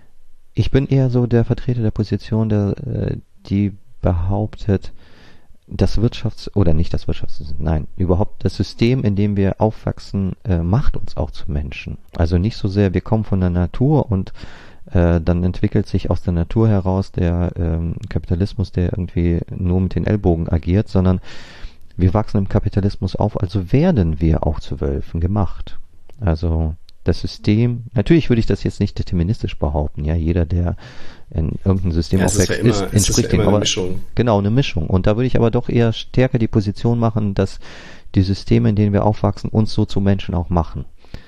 ich bin eher so der Vertreter der Position, der, äh, die behauptet, das Wirtschafts- oder nicht das Wirtschafts-, nein, überhaupt das System, in dem wir aufwachsen, äh, macht uns auch zu Menschen. Also nicht so sehr, wir kommen von der Natur und äh, dann entwickelt sich aus der Natur heraus der ähm, Kapitalismus, der irgendwie nur mit den Ellbogen agiert, sondern wir wachsen im Kapitalismus auf, also werden wir auch zu Wölfen gemacht. Also das System, natürlich würde ich das jetzt nicht deterministisch behaupten, ja, jeder, der in irgendeinem System ja, aufwächst, ist, ja immer, ist, entspricht ja dem, aber eine Mischung. Genau, eine Mischung. Und da würde ich aber doch eher stärker die Position machen, dass die Systeme, in denen wir aufwachsen, uns so zu Menschen auch machen.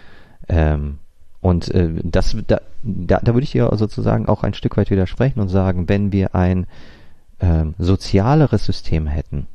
Ähm, und äh, das, da, da, da würde ich dir sozusagen auch ein Stück weit widersprechen und sagen, wenn wir ein ähm, sozialeres System hätten,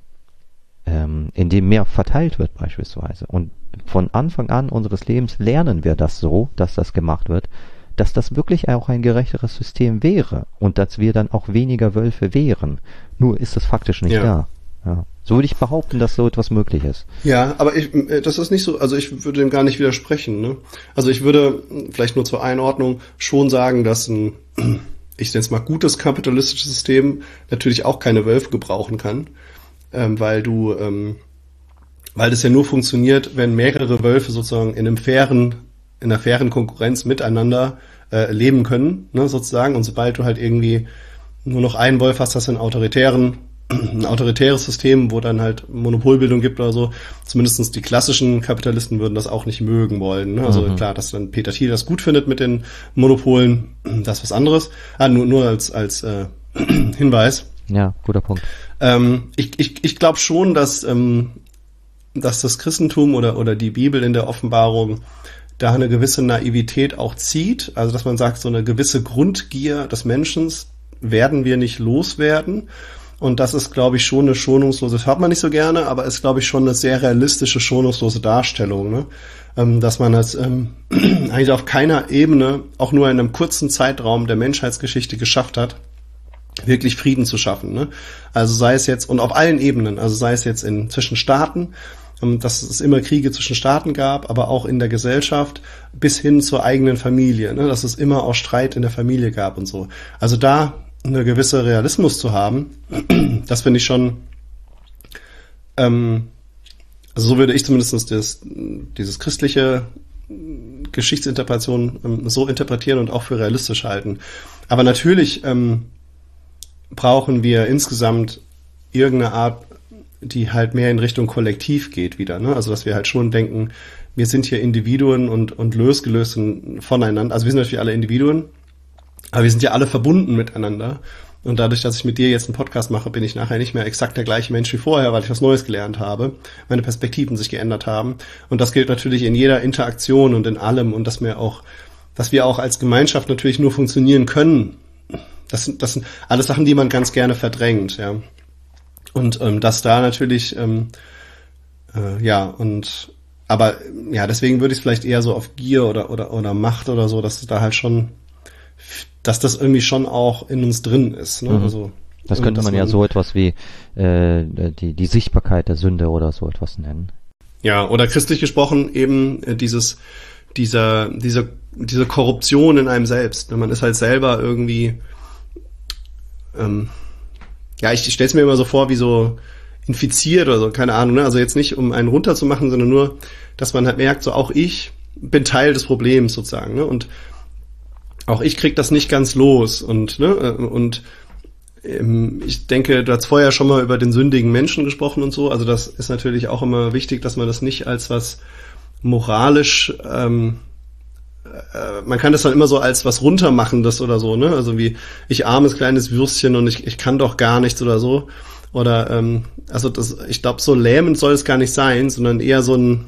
ähm, in dem mehr verteilt wird beispielsweise, und von Anfang an unseres Lebens lernen wir das so, dass das gemacht wird, dass das wirklich auch ein gerechteres System wäre und dass wir dann auch weniger Wölfe wären. Nur ist es faktisch nicht ja. da. Ja. So würde ich behaupten, dass so etwas möglich ist. Ja, aber ich, das ist nicht so, also ich würde dem gar nicht widersprechen. Ne? Also ich würde vielleicht nur zur Einordnung schon sagen, dass ein, ich nenne es mal, gutes kapitalistisches System natürlich auch keine Wölfe gebrauchen kann, ähm, weil du, ähm, weil das ja nur funktioniert, wenn mehrere Wölfe sozusagen in einem fairen, in einer fairen Konkurrenz miteinander äh, leben können, ne, sozusagen. Und sobald du halt irgendwie nur noch einen Wolf hast, hast du einen autoritären, ein autoritäres System, wo dann halt Monopolbildung gibt oder so. Zumindestens die klassischen Kapitalisten würden das auch nicht mögen wollen. Ne? Also mhm. klar, dass dann Peter Thiel das gut findet mit den Monopolen, das ist was anderes. Ah, nur, nur als, als äh, Hinweis. Ja, guter Punkt. Ähm, ich ich, ich glaube schon, dass, ähm, dass das Christentum oder, oder die Bibel in der Offenbarung da eine gewisse Naivität auch zieht. Also dass man sagt, so eine gewisse Grundgier des Menschen werden wir nicht loswerden. Und das ist, glaube ich, schon eine schonungslose, das hört man nicht so gerne, aber ist, glaube ich, schon eine sehr realistische, schonungslose Darstellung, ne? Ähm, dass man es ähm, eigentlich auf keiner Ebene, auch nur in einem kurzen Zeitraum der Menschheitsgeschichte geschafft hat, wirklich Frieden zu schaffen, ne? Also sei es jetzt, und auf allen Ebenen, also sei es jetzt in zwischen Staaten, ähm, dass es immer Kriege zwischen Staaten gab, aber auch in der Gesellschaft bis hin zur eigenen Familie, ne? Dass es immer auch Streit in der Familie gab und so. Also da eine gewisse Realismus zu haben, das finde ich schon, ähm, also so würde ich zumindest das, dieses christliche Geschichtsinterpretation ähm, so interpretieren und auch für realistisch halten. Aber natürlich ähm, brauchen wir insgesamt irgendeine Art, die halt mehr in Richtung Kollektiv geht wieder, ne? Also dass wir halt schon denken, wir sind hier Individuen und, und losgelöst voneinander. Also wir sind natürlich alle Individuen, aber wir sind ja alle verbunden miteinander. Und dadurch, dass ich mit dir jetzt einen Podcast mache, bin ich nachher nicht mehr exakt der gleiche Mensch wie vorher, weil ich was Neues gelernt habe, meine Perspektiven sich geändert haben. Und das gilt natürlich in jeder Interaktion und in allem. Und dass wir auch, dass wir auch als Gemeinschaft natürlich nur funktionieren können. Das sind, das sind alles Sachen, die man ganz gerne verdrängt, ja. Und ähm, dass da natürlich, ähm, äh, ja, und aber ja, deswegen würde ich es vielleicht eher so auf Gier oder oder oder Macht oder so, dass es da halt schon, dass das irgendwie schon auch in uns drin ist. Ne? Mhm. Also, das könnte man, man ja so etwas wie äh, die die Sichtbarkeit der Sünde oder so etwas nennen. Ja, oder christlich gesprochen eben äh, dieses dieser diese diese Korruption in einem selbst. Man ist halt selber irgendwie ähm, ja, ich, ich stelle es mir immer so vor, wie so infiziert oder so, keine Ahnung. Ne? Also jetzt nicht, um einen runterzumachen, sondern nur, dass man halt merkt, so auch ich bin Teil des Problems sozusagen. Ne? Und auch ich krieg das nicht ganz los und ne und ähm, ich denke, du hast vorher schon mal über den sündigen Menschen gesprochen und so, also das ist natürlich auch immer wichtig, dass man das nicht als was moralisch, ähm, äh, man kann das dann immer so als was Runtermachendes oder so, ne, also wie ich armes kleines Würstchen und ich ich kann doch gar nichts oder so oder ähm, also das, ich glaube, so lähmend soll es gar nicht sein, sondern eher so ein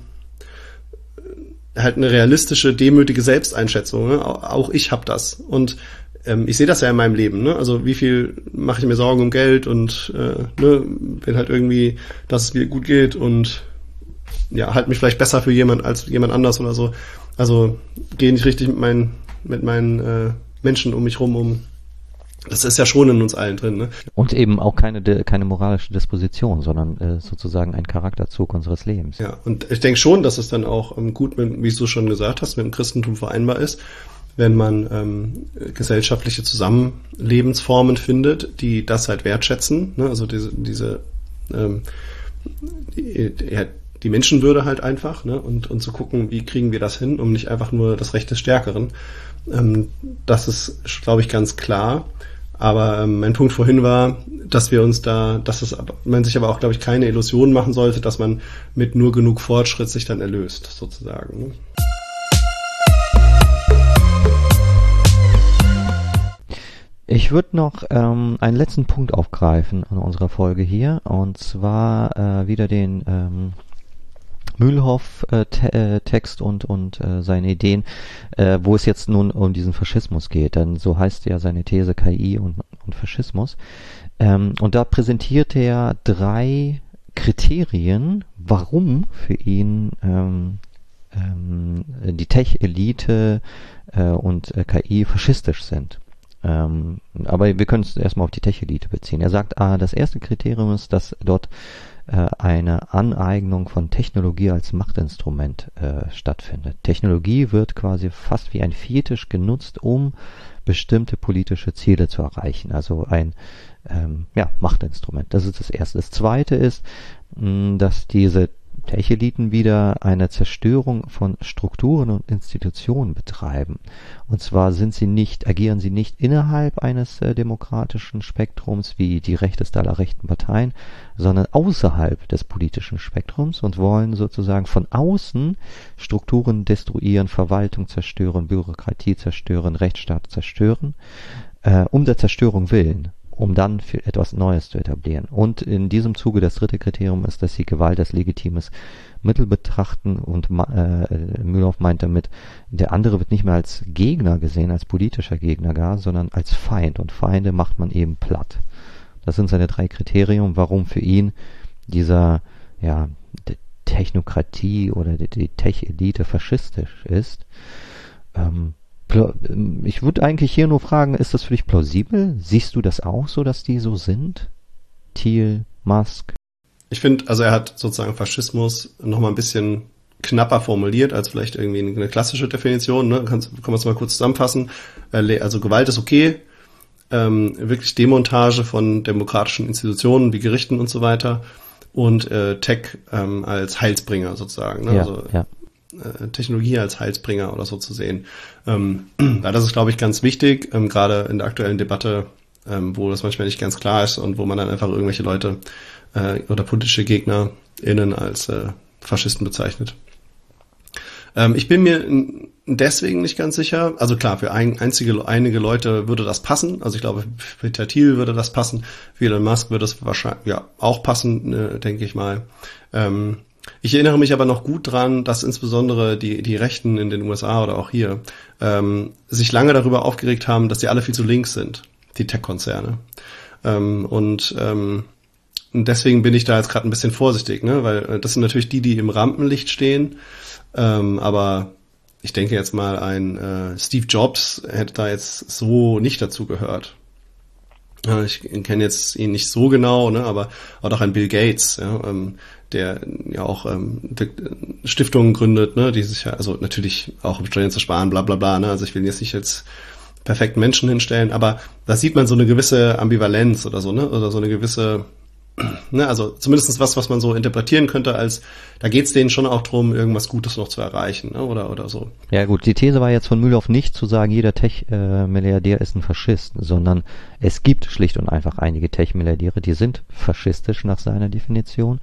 halt eine realistische, demütige Selbsteinschätzung. Ne? Auch ich habe das. Und ähm, ich sehe das ja in meinem Leben. Ne? Also wie viel mache ich mir Sorgen um Geld und äh, ne, will halt irgendwie, dass es mir gut geht und ja, halt mich vielleicht besser für jemand als jemand anders oder so. Also gehe nicht richtig mit meinen, mit meinen äh, Menschen um mich rum um. Das ist ja schon in uns allen drin, ne? Und eben auch keine keine moralische Disposition, sondern äh, sozusagen ein Charakterzug unseres Lebens. Ja, und ich denke schon, dass es dann auch ähm, gut, mit, wie du schon gesagt hast, mit dem Christentum vereinbar ist, wenn man ähm, gesellschaftliche Zusammenlebensformen findet, die das halt wertschätzen, ne? Also diese diese ähm, die, ja, die Menschenwürde halt einfach, ne? Und und zu gucken, wie kriegen wir das hin, um nicht einfach nur das Recht des Stärkeren. Ähm, das ist, glaube ich, ganz klar. Aber ähm, mein Punkt vorhin war, dass wir uns da, dass es man sich aber auch, glaube ich, keine Illusionen machen sollte, dass man mit nur genug Fortschritt sich dann erlöst, sozusagen. Ne? Ich würde noch ähm, einen letzten Punkt aufgreifen in unserer Folge hier, und zwar äh, wieder den ähm, Mühlhoff-Text äh, und und äh, seine Ideen, äh, wo es jetzt nun um diesen Faschismus geht. Denn so heißt ja seine These K I und, und Faschismus. Ähm, und da präsentiert er drei Kriterien, warum für ihn ähm, ähm, die Tech-Elite äh, und äh, K I faschistisch sind. Ähm, aber wir können es erstmal auf die Tech-Elite beziehen. Er sagt, ah, das erste Kriterium ist, dass dort äh, eine Aneignung von Technologie als Machtinstrument äh, stattfindet. Technologie wird quasi fast wie ein Fetisch genutzt, um bestimmte politische Ziele zu erreichen. Also ein ähm, ja, Machtinstrument. Das ist das erste. Das zweite ist, mh, dass diese Tech-Eliten wieder eine Zerstörung von Strukturen und Institutionen betreiben. Und zwar sind sie nicht, agieren sie nicht innerhalb eines äh, demokratischen Spektrums wie die rechteste aller rechten Parteien, sondern außerhalb des politischen Spektrums und wollen sozusagen von außen Strukturen destruieren, Verwaltung zerstören, Bürokratie zerstören, Rechtsstaat zerstören, äh, um der Zerstörung willen, um dann für etwas Neues zu etablieren. Und in diesem Zuge das dritte Kriterium ist, dass sie Gewalt als legitimes Mittel betrachten, und äh, Mühlhoff meint damit, der andere wird nicht mehr als Gegner gesehen, als politischer Gegner gar, sondern als Feind, und Feinde macht man eben platt. Das sind seine drei Kriterien, warum für ihn dieser ja, die Technokratie oder die, die Tech-Elite faschistisch ist. Ähm, Ich würde eigentlich hier nur fragen, ist das für dich plausibel? Siehst du das auch so, dass die so sind? Thiel, Musk? Ich finde, also er hat sozusagen Faschismus nochmal ein bisschen knapper formuliert als vielleicht irgendwie eine klassische Definition. Ne? Kann, kann man es mal kurz zusammenfassen. Also Gewalt ist okay, ähm, wirklich Demontage von demokratischen Institutionen wie Gerichten und so weiter, und äh, Tech ähm, als Heilsbringer sozusagen. Ne? Ja, also, ja. Technologie als Heilsbringer oder so zu sehen. Ähm, weil das ist, glaube ich, ganz wichtig, ähm, gerade in der aktuellen Debatte, ähm, wo das manchmal nicht ganz klar ist und wo man dann einfach irgendwelche Leute äh, oder politische GegnerInnen als äh, Faschisten bezeichnet. Ähm, ich bin mir deswegen nicht ganz sicher. Also klar, für ein, einzige, einige Leute würde das passen. Also ich glaube, für Peter Thiel würde das passen. Für Elon Musk würde das wahrscheinlich ja auch passen, äh, denke ich mal. Ähm, Ich erinnere mich aber noch gut dran, dass insbesondere die die Rechten in den U S A oder auch hier ähm, sich lange darüber aufgeregt haben, dass die alle viel zu links sind, die Tech-Konzerne. Ähm, und ähm, deswegen bin ich da jetzt gerade ein bisschen vorsichtig, ne, weil das sind natürlich die, die im Rampenlicht stehen. Ähm, aber ich denke jetzt mal, ein äh, Steve Jobs hätte da jetzt so nicht dazu gehört. Ja, ich kenne jetzt ihn nicht so genau, ne, aber auch ein Bill Gates, ja, ähm, der ja auch ähm, Stiftungen gründet, ne, die sich ja, also natürlich auch um Steuern zu sparen, bla bla bla, ne, also ich will jetzt nicht als perfekten Menschen hinstellen, aber da sieht man so eine gewisse Ambivalenz oder so, ne, oder so eine gewisse, ne, also zumindest was, was man so interpretieren könnte als, da geht's denen schon auch drum, irgendwas Gutes noch zu erreichen, ne, oder oder so. Ja gut, die These war jetzt von Mühlhoff nicht zu sagen, jeder Tech-Milliardär ist ein Faschist, sondern es gibt schlicht und einfach einige Tech-Milliardäre, die sind faschistisch nach seiner Definition.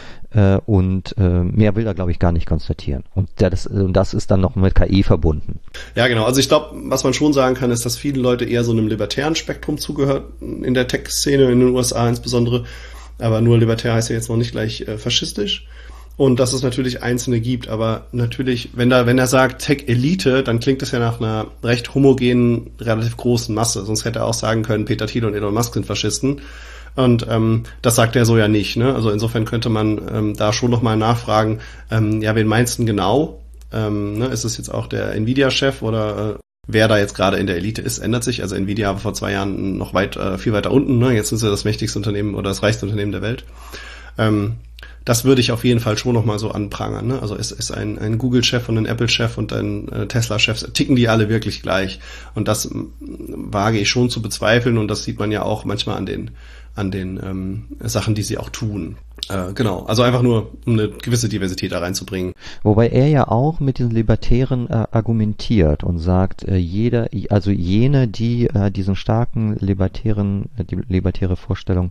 Und äh, mehr will er, glaube ich, gar nicht konstatieren. Und das, das ist dann noch mit K I verbunden. Ja, genau. Also ich glaube, was man schon sagen kann, ist, dass viele Leute eher so einem libertären Spektrum zugehört, in der Tech-Szene, in den U S A insbesondere. Aber nur libertär heißt ja jetzt noch nicht gleich äh, faschistisch. Und dass es natürlich Einzelne gibt. Aber natürlich, wenn da, wenn er sagt Tech-Elite, dann klingt das ja nach einer recht homogenen, relativ großen Masse. Sonst hätte er auch sagen können, Peter Thiel und Elon Musk sind Faschisten. Und ähm, das sagt er so ja nicht, ne? Also insofern könnte man ähm, da schon nochmal nachfragen, ähm, ja, wen meinst du denn genau? Ähm, ne? Ist es jetzt auch der Nvidia-Chef oder äh, wer da jetzt gerade in der Elite ist, ändert sich. Also Nvidia war vor zwei Jahren noch weit, äh, viel weiter unten, ne? Jetzt sind sie das mächtigste Unternehmen oder das reichste Unternehmen der Welt. Ähm, das würde ich auf jeden Fall schon nochmal so anprangern. Ne? Also es ist ein, ein Google-Chef und ein Apple-Chef und ein äh, Tesla-Chef, ticken die alle wirklich gleich. Und das m, wage ich schon zu bezweifeln und das sieht man ja auch manchmal an den an den ähm, Sachen, die sie auch tun. Äh, genau, also einfach nur, um eine gewisse Diversität da reinzubringen. Wobei er ja auch mit diesen Libertären äh, argumentiert und sagt, äh, jeder, also jene, die äh, diesen starken libertären, äh, die libertäre Vorstellung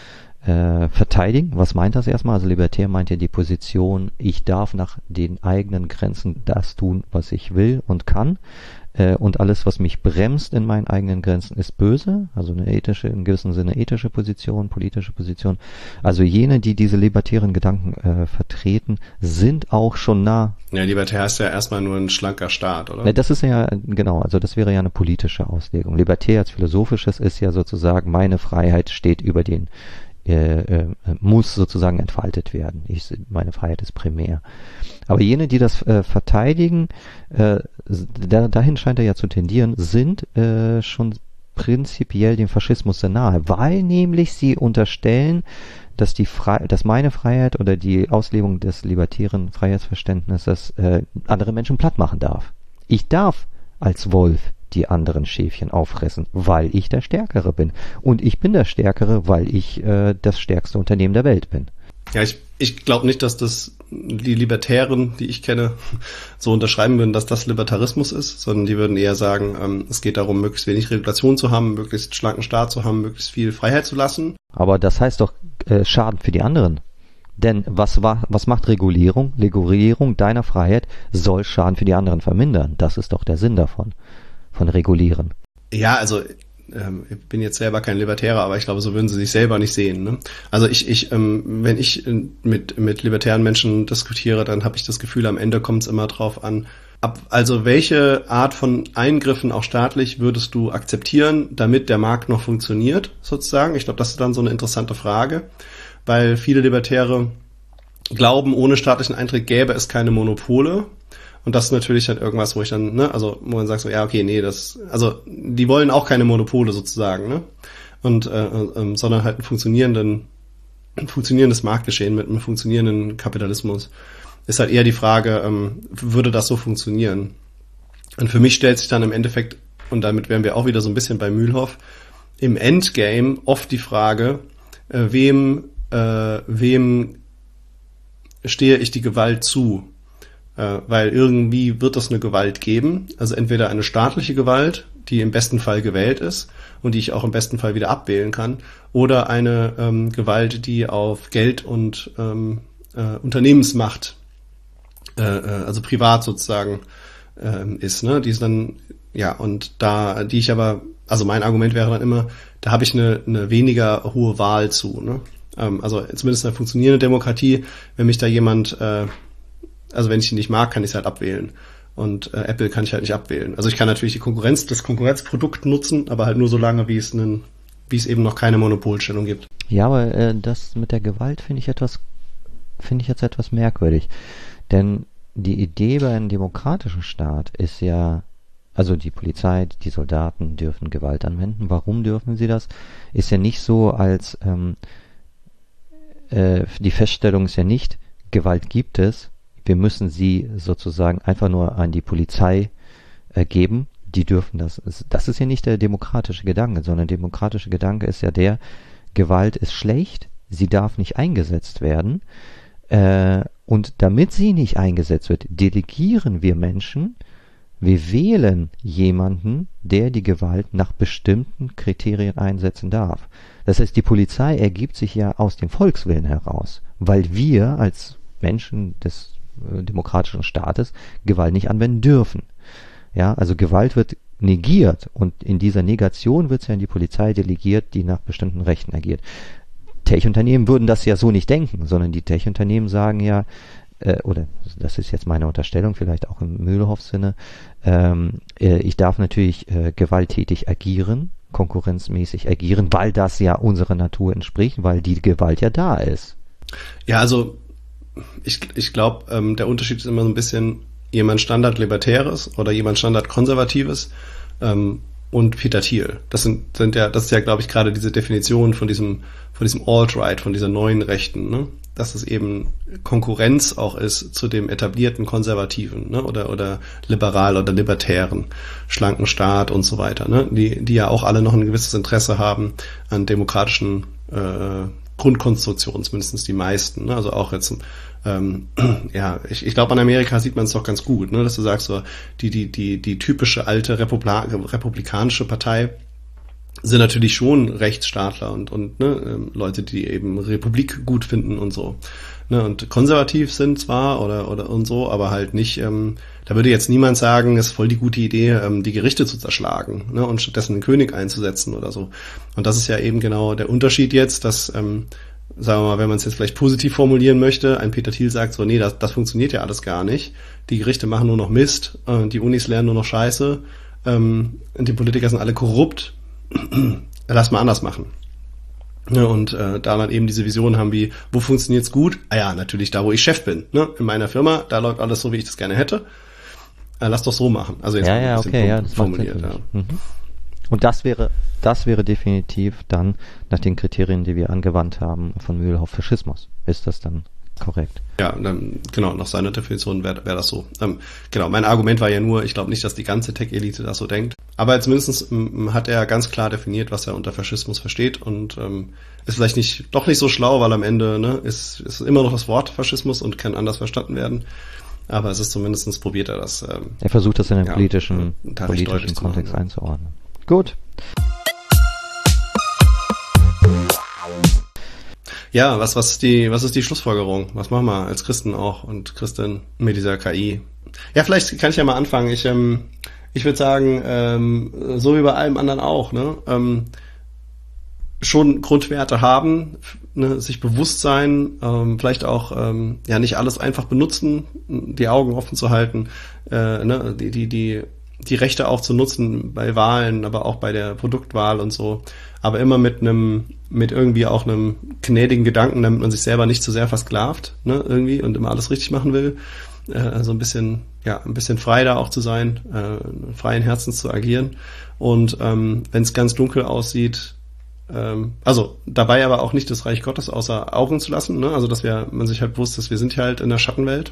äh, verteidigen. Was meint das erstmal? Also libertär meint ja die Position, ich darf nach den eigenen Grenzen das tun, was ich will und kann. Und alles, was mich bremst in meinen eigenen Grenzen, ist böse, also eine ethische, im gewissen Sinne ethische Position, politische Position. Also jene, die diese libertären Gedanken äh, vertreten, sind auch schon nah. Ja, libertär ist ja erstmal nur ein schlanker Staat, oder? Das ist ja, genau, also das wäre ja eine politische Auslegung. Libertär als philosophisches ist ja sozusagen, meine Freiheit steht über den, äh, äh, muss sozusagen entfaltet werden. Ich, meine Freiheit ist primär. Aber jene, die das äh, verteidigen, äh, da, dahin scheint er ja zu tendieren, sind äh, schon prinzipiell dem Faschismus sehr nahe, weil nämlich sie unterstellen, dass die Fre- dass meine Freiheit oder die Auslebung des libertären Freiheitsverständnisses äh, andere Menschen platt machen darf. Ich darf als Wolf die anderen Schäfchen auffressen, weil ich der Stärkere bin. Und ich bin der Stärkere, weil ich äh, das stärkste Unternehmen der Welt bin. Ja, ich, ich glaube nicht, dass das die Libertären, die ich kenne, so unterschreiben würden, dass das Libertarismus ist, sondern die würden eher sagen, ähm, es geht darum, möglichst wenig Regulation zu haben, möglichst schlanken Staat zu haben, möglichst viel Freiheit zu lassen. Aber das heißt doch äh, Schaden für die anderen. Denn was, war, was macht Regulierung? Regulierung deiner Freiheit soll Schaden für die anderen vermindern. Das ist doch der Sinn davon, von Regulieren. Ja, also ich bin jetzt selber kein Libertärer, aber ich glaube, so würden sie sich selber nicht sehen. Ne? Also ich, ich, ähm, wenn ich mit mit libertären Menschen diskutiere, dann habe ich das Gefühl, am Ende kommt es immer drauf an. Ab, also welche Art von Eingriffen, auch staatlich, würdest du akzeptieren, damit der Markt noch funktioniert, sozusagen? Ich glaube, das ist dann so eine interessante Frage, weil viele Libertäre glauben, ohne staatlichen Eintritt gäbe es keine Monopole. Und das ist natürlich halt irgendwas, wo ich dann, ne, also wo man sagt so, ja, okay, nee, das, also die wollen auch keine Monopole sozusagen, ne? Und äh, äh, sondern halt einen funktionierenden, ein funktionierendes Marktgeschehen mit einem funktionierenden Kapitalismus. Ist halt eher die Frage, ähm, würde das so funktionieren? Und für mich stellt sich dann im Endeffekt, und damit wären wir auch wieder so ein bisschen bei Mühlhoff, im Endgame oft die Frage, äh, wem, äh, wem stehe ich die Gewalt zu? Äh, weil irgendwie wird es eine Gewalt geben, also entweder eine staatliche Gewalt, die im besten Fall gewählt ist und die ich auch im besten Fall wieder abwählen kann, oder eine ähm, Gewalt, die auf Geld und ähm, äh, Unternehmensmacht, äh, also privat sozusagen äh, ist, ne? Die ist dann, ja, und da, die ich aber, also mein Argument wäre dann immer, da habe ich eine, eine weniger hohe Wahl zu, ne? Ähm, also zumindest eine funktionierende Demokratie, wenn mich da jemand äh, Also wenn ich ihn nicht mag, kann ich es halt abwählen. Und äh, Apple kann ich halt nicht abwählen. Also ich kann natürlich die Konkurrenz, das Konkurrenzprodukt nutzen, aber halt nur so lange, wie es einen, wie es eben noch keine Monopolstellung gibt. Ja, aber äh, das mit der Gewalt finde ich etwas, finde ich jetzt etwas merkwürdig. Denn die Idee bei einem demokratischen Staat ist ja, also die Polizei, die Soldaten dürfen Gewalt anwenden. Warum dürfen sie das? Ist ja nicht so, als ähm, äh, die Feststellung ist ja nicht, Gewalt gibt es, wir müssen sie sozusagen einfach nur an die Polizei äh, geben. Die dürfen das. Das ist ja nicht der demokratische Gedanke, sondern der demokratische Gedanke ist ja der, Gewalt ist schlecht, sie darf nicht eingesetzt werden. Äh, und damit sie nicht eingesetzt wird, delegieren wir Menschen, wir wählen jemanden, der die Gewalt nach bestimmten Kriterien einsetzen darf. Das heißt, die Polizei ergibt sich ja aus dem Volkswillen heraus, weil wir als Menschen des demokratischen Staates Gewalt nicht anwenden dürfen. Ja, also Gewalt wird negiert und in dieser Negation wird es ja in die Polizei delegiert, die nach bestimmten Rechten agiert. Tech-Unternehmen würden das ja so nicht denken, sondern die Tech-Unternehmen sagen ja, äh, oder das ist jetzt meine Unterstellung, vielleicht auch im Mühlhoff-Sinne, ähm, äh, ich darf natürlich äh, gewalttätig agieren, konkurrenzmäßig agieren, weil das ja unserer Natur entspricht, weil die Gewalt ja da ist. Ja, also Ich, ich glaube, ähm, der Unterschied ist immer so ein bisschen jemand Standard-Libertäres oder jemand Standard-Konservatives. Ähm, und Peter Thiel. Das sind, sind ja, das ist ja, glaube ich, gerade diese Definition von diesem, von diesem Alt-Right, von dieser neuen Rechten, ne? Dass es eben Konkurrenz auch ist zu dem etablierten Konservativen, ne? Oder, oder liberal oder libertären, schlanken Staat und so weiter, ne? Die, die ja auch alle noch ein gewisses Interesse haben an demokratischen äh, Grundkonstruktionen, zumindest die meisten, ne? Also auch jetzt, ähm, ja, ich, ich glaube, an Amerika sieht man es doch ganz gut, ne? Dass du sagst, so die, die, die, die typische alte Republi- republikanische Partei sind natürlich schon Rechtsstaatler und, und ne, Leute, die eben Republik gut finden und so. Ne, und konservativ sind zwar oder, oder und so, aber halt nicht, ähm, da würde jetzt niemand sagen, es ist voll die gute Idee, ähm, die Gerichte zu zerschlagen, ne, und stattdessen einen König einzusetzen oder so. Und das ist ja eben genau der Unterschied jetzt, dass, ähm, sagen wir mal, wenn man es jetzt vielleicht positiv formulieren möchte, ein Peter Thiel sagt so, nee, das, das funktioniert ja alles gar nicht. Die Gerichte machen nur noch Mist, äh, die Unis lernen nur noch Scheiße, ähm, und die Politiker sind alle korrupt. Lass mal anders machen. Ja, und äh, da dann eben diese Vision haben wie, wo funktioniert's gut? Ah ja, natürlich da, wo ich Chef bin. Ne? In meiner Firma, da läuft alles so, wie ich das gerne hätte. Äh, lass doch so machen. Also jetzt ja, mal ja, ein bisschen okay, ja, das formuliert. macht Ja. mhm. Und das wäre, das wäre definitiv dann nach den Kriterien, die wir angewandt haben, von Mühlhoff Faschismus. Ist das dann korrekt? Ja, dann, genau, nach seiner Definition wäre wär das so. Ähm, genau, mein Argument war ja nur, ich glaube nicht, dass die ganze Tech-Elite das so denkt. Aber zumindest ähm, hat er ganz klar definiert, was er unter Faschismus versteht und ähm, ist vielleicht nicht doch nicht so schlau, weil am Ende ne, ist, ist immer noch das Wort Faschismus und kann anders verstanden werden. Aber es ist zumindest probiert er das. Ähm, er versucht das in den ja, politischen, ja, politischen Kontext machen, einzuordnen. Gut. Ja, was, was ist die, was ist die Schlussfolgerung? Was machen wir als Christen auch und Christin mit dieser K I? Ja, vielleicht kann ich ja mal anfangen. Ich, ähm, ich würde sagen, ähm, so wie bei allem anderen auch, ne, ähm, schon Grundwerte haben, ne, sich bewusst sein, ähm, vielleicht auch ähm, ja nicht alles einfach benutzen, die Augen offen zu halten, äh, ne, die die die die Rechte auch zu nutzen bei Wahlen, aber auch bei der Produktwahl und so, aber immer mit einem mit irgendwie auch einem gnädigen Gedanken, damit man sich selber nicht zu sehr versklavt, ne, irgendwie und immer alles richtig machen will, äh, also ein bisschen ja ein bisschen frei da auch zu sein, äh, freien Herzens zu agieren und ähm, wenn es ganz dunkel aussieht, also dabei aber auch nicht das Reich Gottes außer Augen zu lassen, ne? Also dass wir, man sich halt bewusst ist, wir sind halt in der Schattenwelt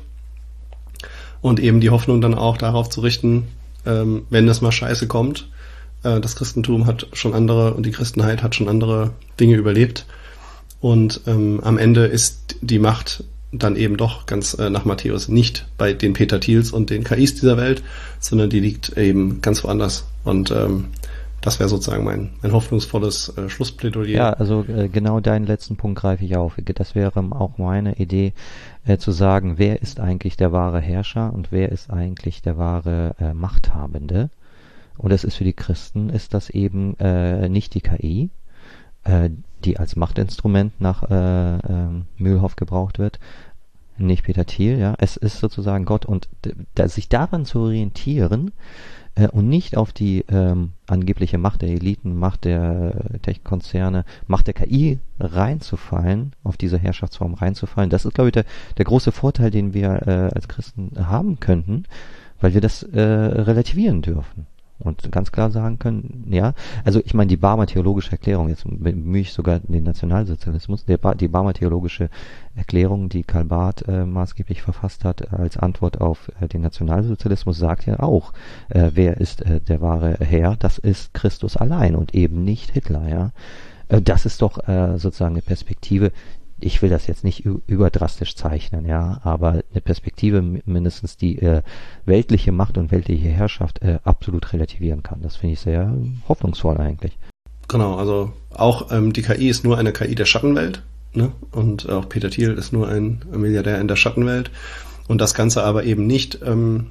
und eben die Hoffnung dann auch darauf zu richten, ähm, wenn das mal scheiße kommt, äh, das Christentum hat schon andere und die Christenheit hat schon andere Dinge überlebt und ähm, am Ende ist die Macht dann eben doch ganz äh, nach Matthäus nicht bei den Peter Thiels und den K Is dieser Welt, sondern die liegt eben ganz woanders und ähm, das wäre sozusagen mein, mein hoffnungsvolles äh, Schlussplädoyer. Ja, also äh, genau deinen letzten Punkt greife ich auf. Das wäre auch meine Idee, äh, zu sagen, wer ist eigentlich der wahre Herrscher und wer ist eigentlich der wahre äh, Machthabende. Und das ist für die Christen, ist das eben äh, nicht die K I, äh, die als Machtinstrument nach äh, äh, Mühlhoff gebraucht wird, nicht Peter Thiel, ja. Es ist sozusagen Gott und da, sich daran zu orientieren, und nicht auf die ähm, angebliche Macht der Eliten, Macht der Tech-Konzerne, Macht der K I reinzufallen, auf diese Herrschaftsform reinzufallen. Das ist, glaube ich, der, der große Vorteil, den wir äh, als Christen haben könnten, weil wir das äh, relativieren dürfen. Und ganz klar sagen können, ja, also ich meine, die Barmer theologische Erklärung, jetzt bemühe ich sogar den Nationalsozialismus, der ba- die Barmer theologische Erklärung, die Karl Barth äh, maßgeblich verfasst hat als Antwort auf äh, den Nationalsozialismus, sagt ja auch, äh, wer ist äh, der wahre Herr? Das ist Christus allein und eben nicht Hitler, ja. Äh, das ist doch äh, sozusagen eine Perspektive. Ich will das jetzt nicht überdrastisch zeichnen, ja, aber eine Perspektive mindestens, die äh, weltliche Macht und weltliche Herrschaft äh, absolut relativieren kann. Das finde ich sehr hoffnungsvoll eigentlich. Genau, also auch ähm, die K I ist nur eine K I der Schattenwelt, ne? Und auch Peter Thiel ist nur ein Milliardär in der Schattenwelt. Und das Ganze aber eben nicht ähm,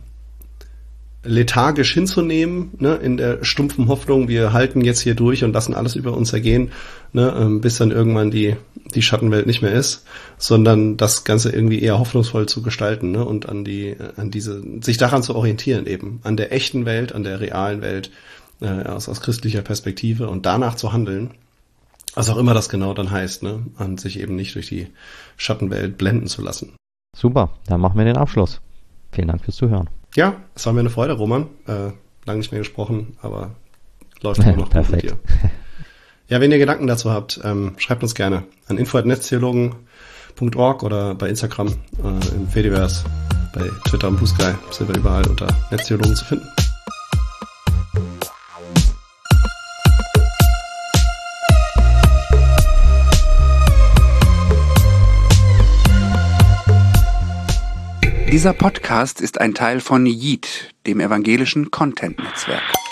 lethargisch hinzunehmen, ne, in der stumpfen Hoffnung, wir halten jetzt hier durch und lassen alles über uns ergehen, ne, ähm, bis dann irgendwann die die Schattenwelt nicht mehr ist, sondern das Ganze irgendwie eher hoffnungsvoll zu gestalten, ne, und an die an diese sich daran zu orientieren eben, an der echten Welt, an der realen Welt, äh, aus, aus christlicher Perspektive und danach zu handeln, was auch immer das genau dann heißt, ne, und sich eben nicht durch die Schattenwelt blenden zu lassen. Super, dann machen wir den Abschluss. Vielen Dank fürs Zuhören. Ja, es war mir eine Freude, Roman. Äh, lang nicht mehr gesprochen, aber läuft immer noch gut mit dir. Ja, wenn ihr Gedanken dazu habt, ähm, schreibt uns gerne an info at netztheologen punkt org oder bei Instagram, äh, im Fediverse, bei Twitter und Blue Sky sind wir überall unter Netztheologen zu finden. Dieser Podcast ist ein Teil von Yeet, dem evangelischen Content-Netzwerk.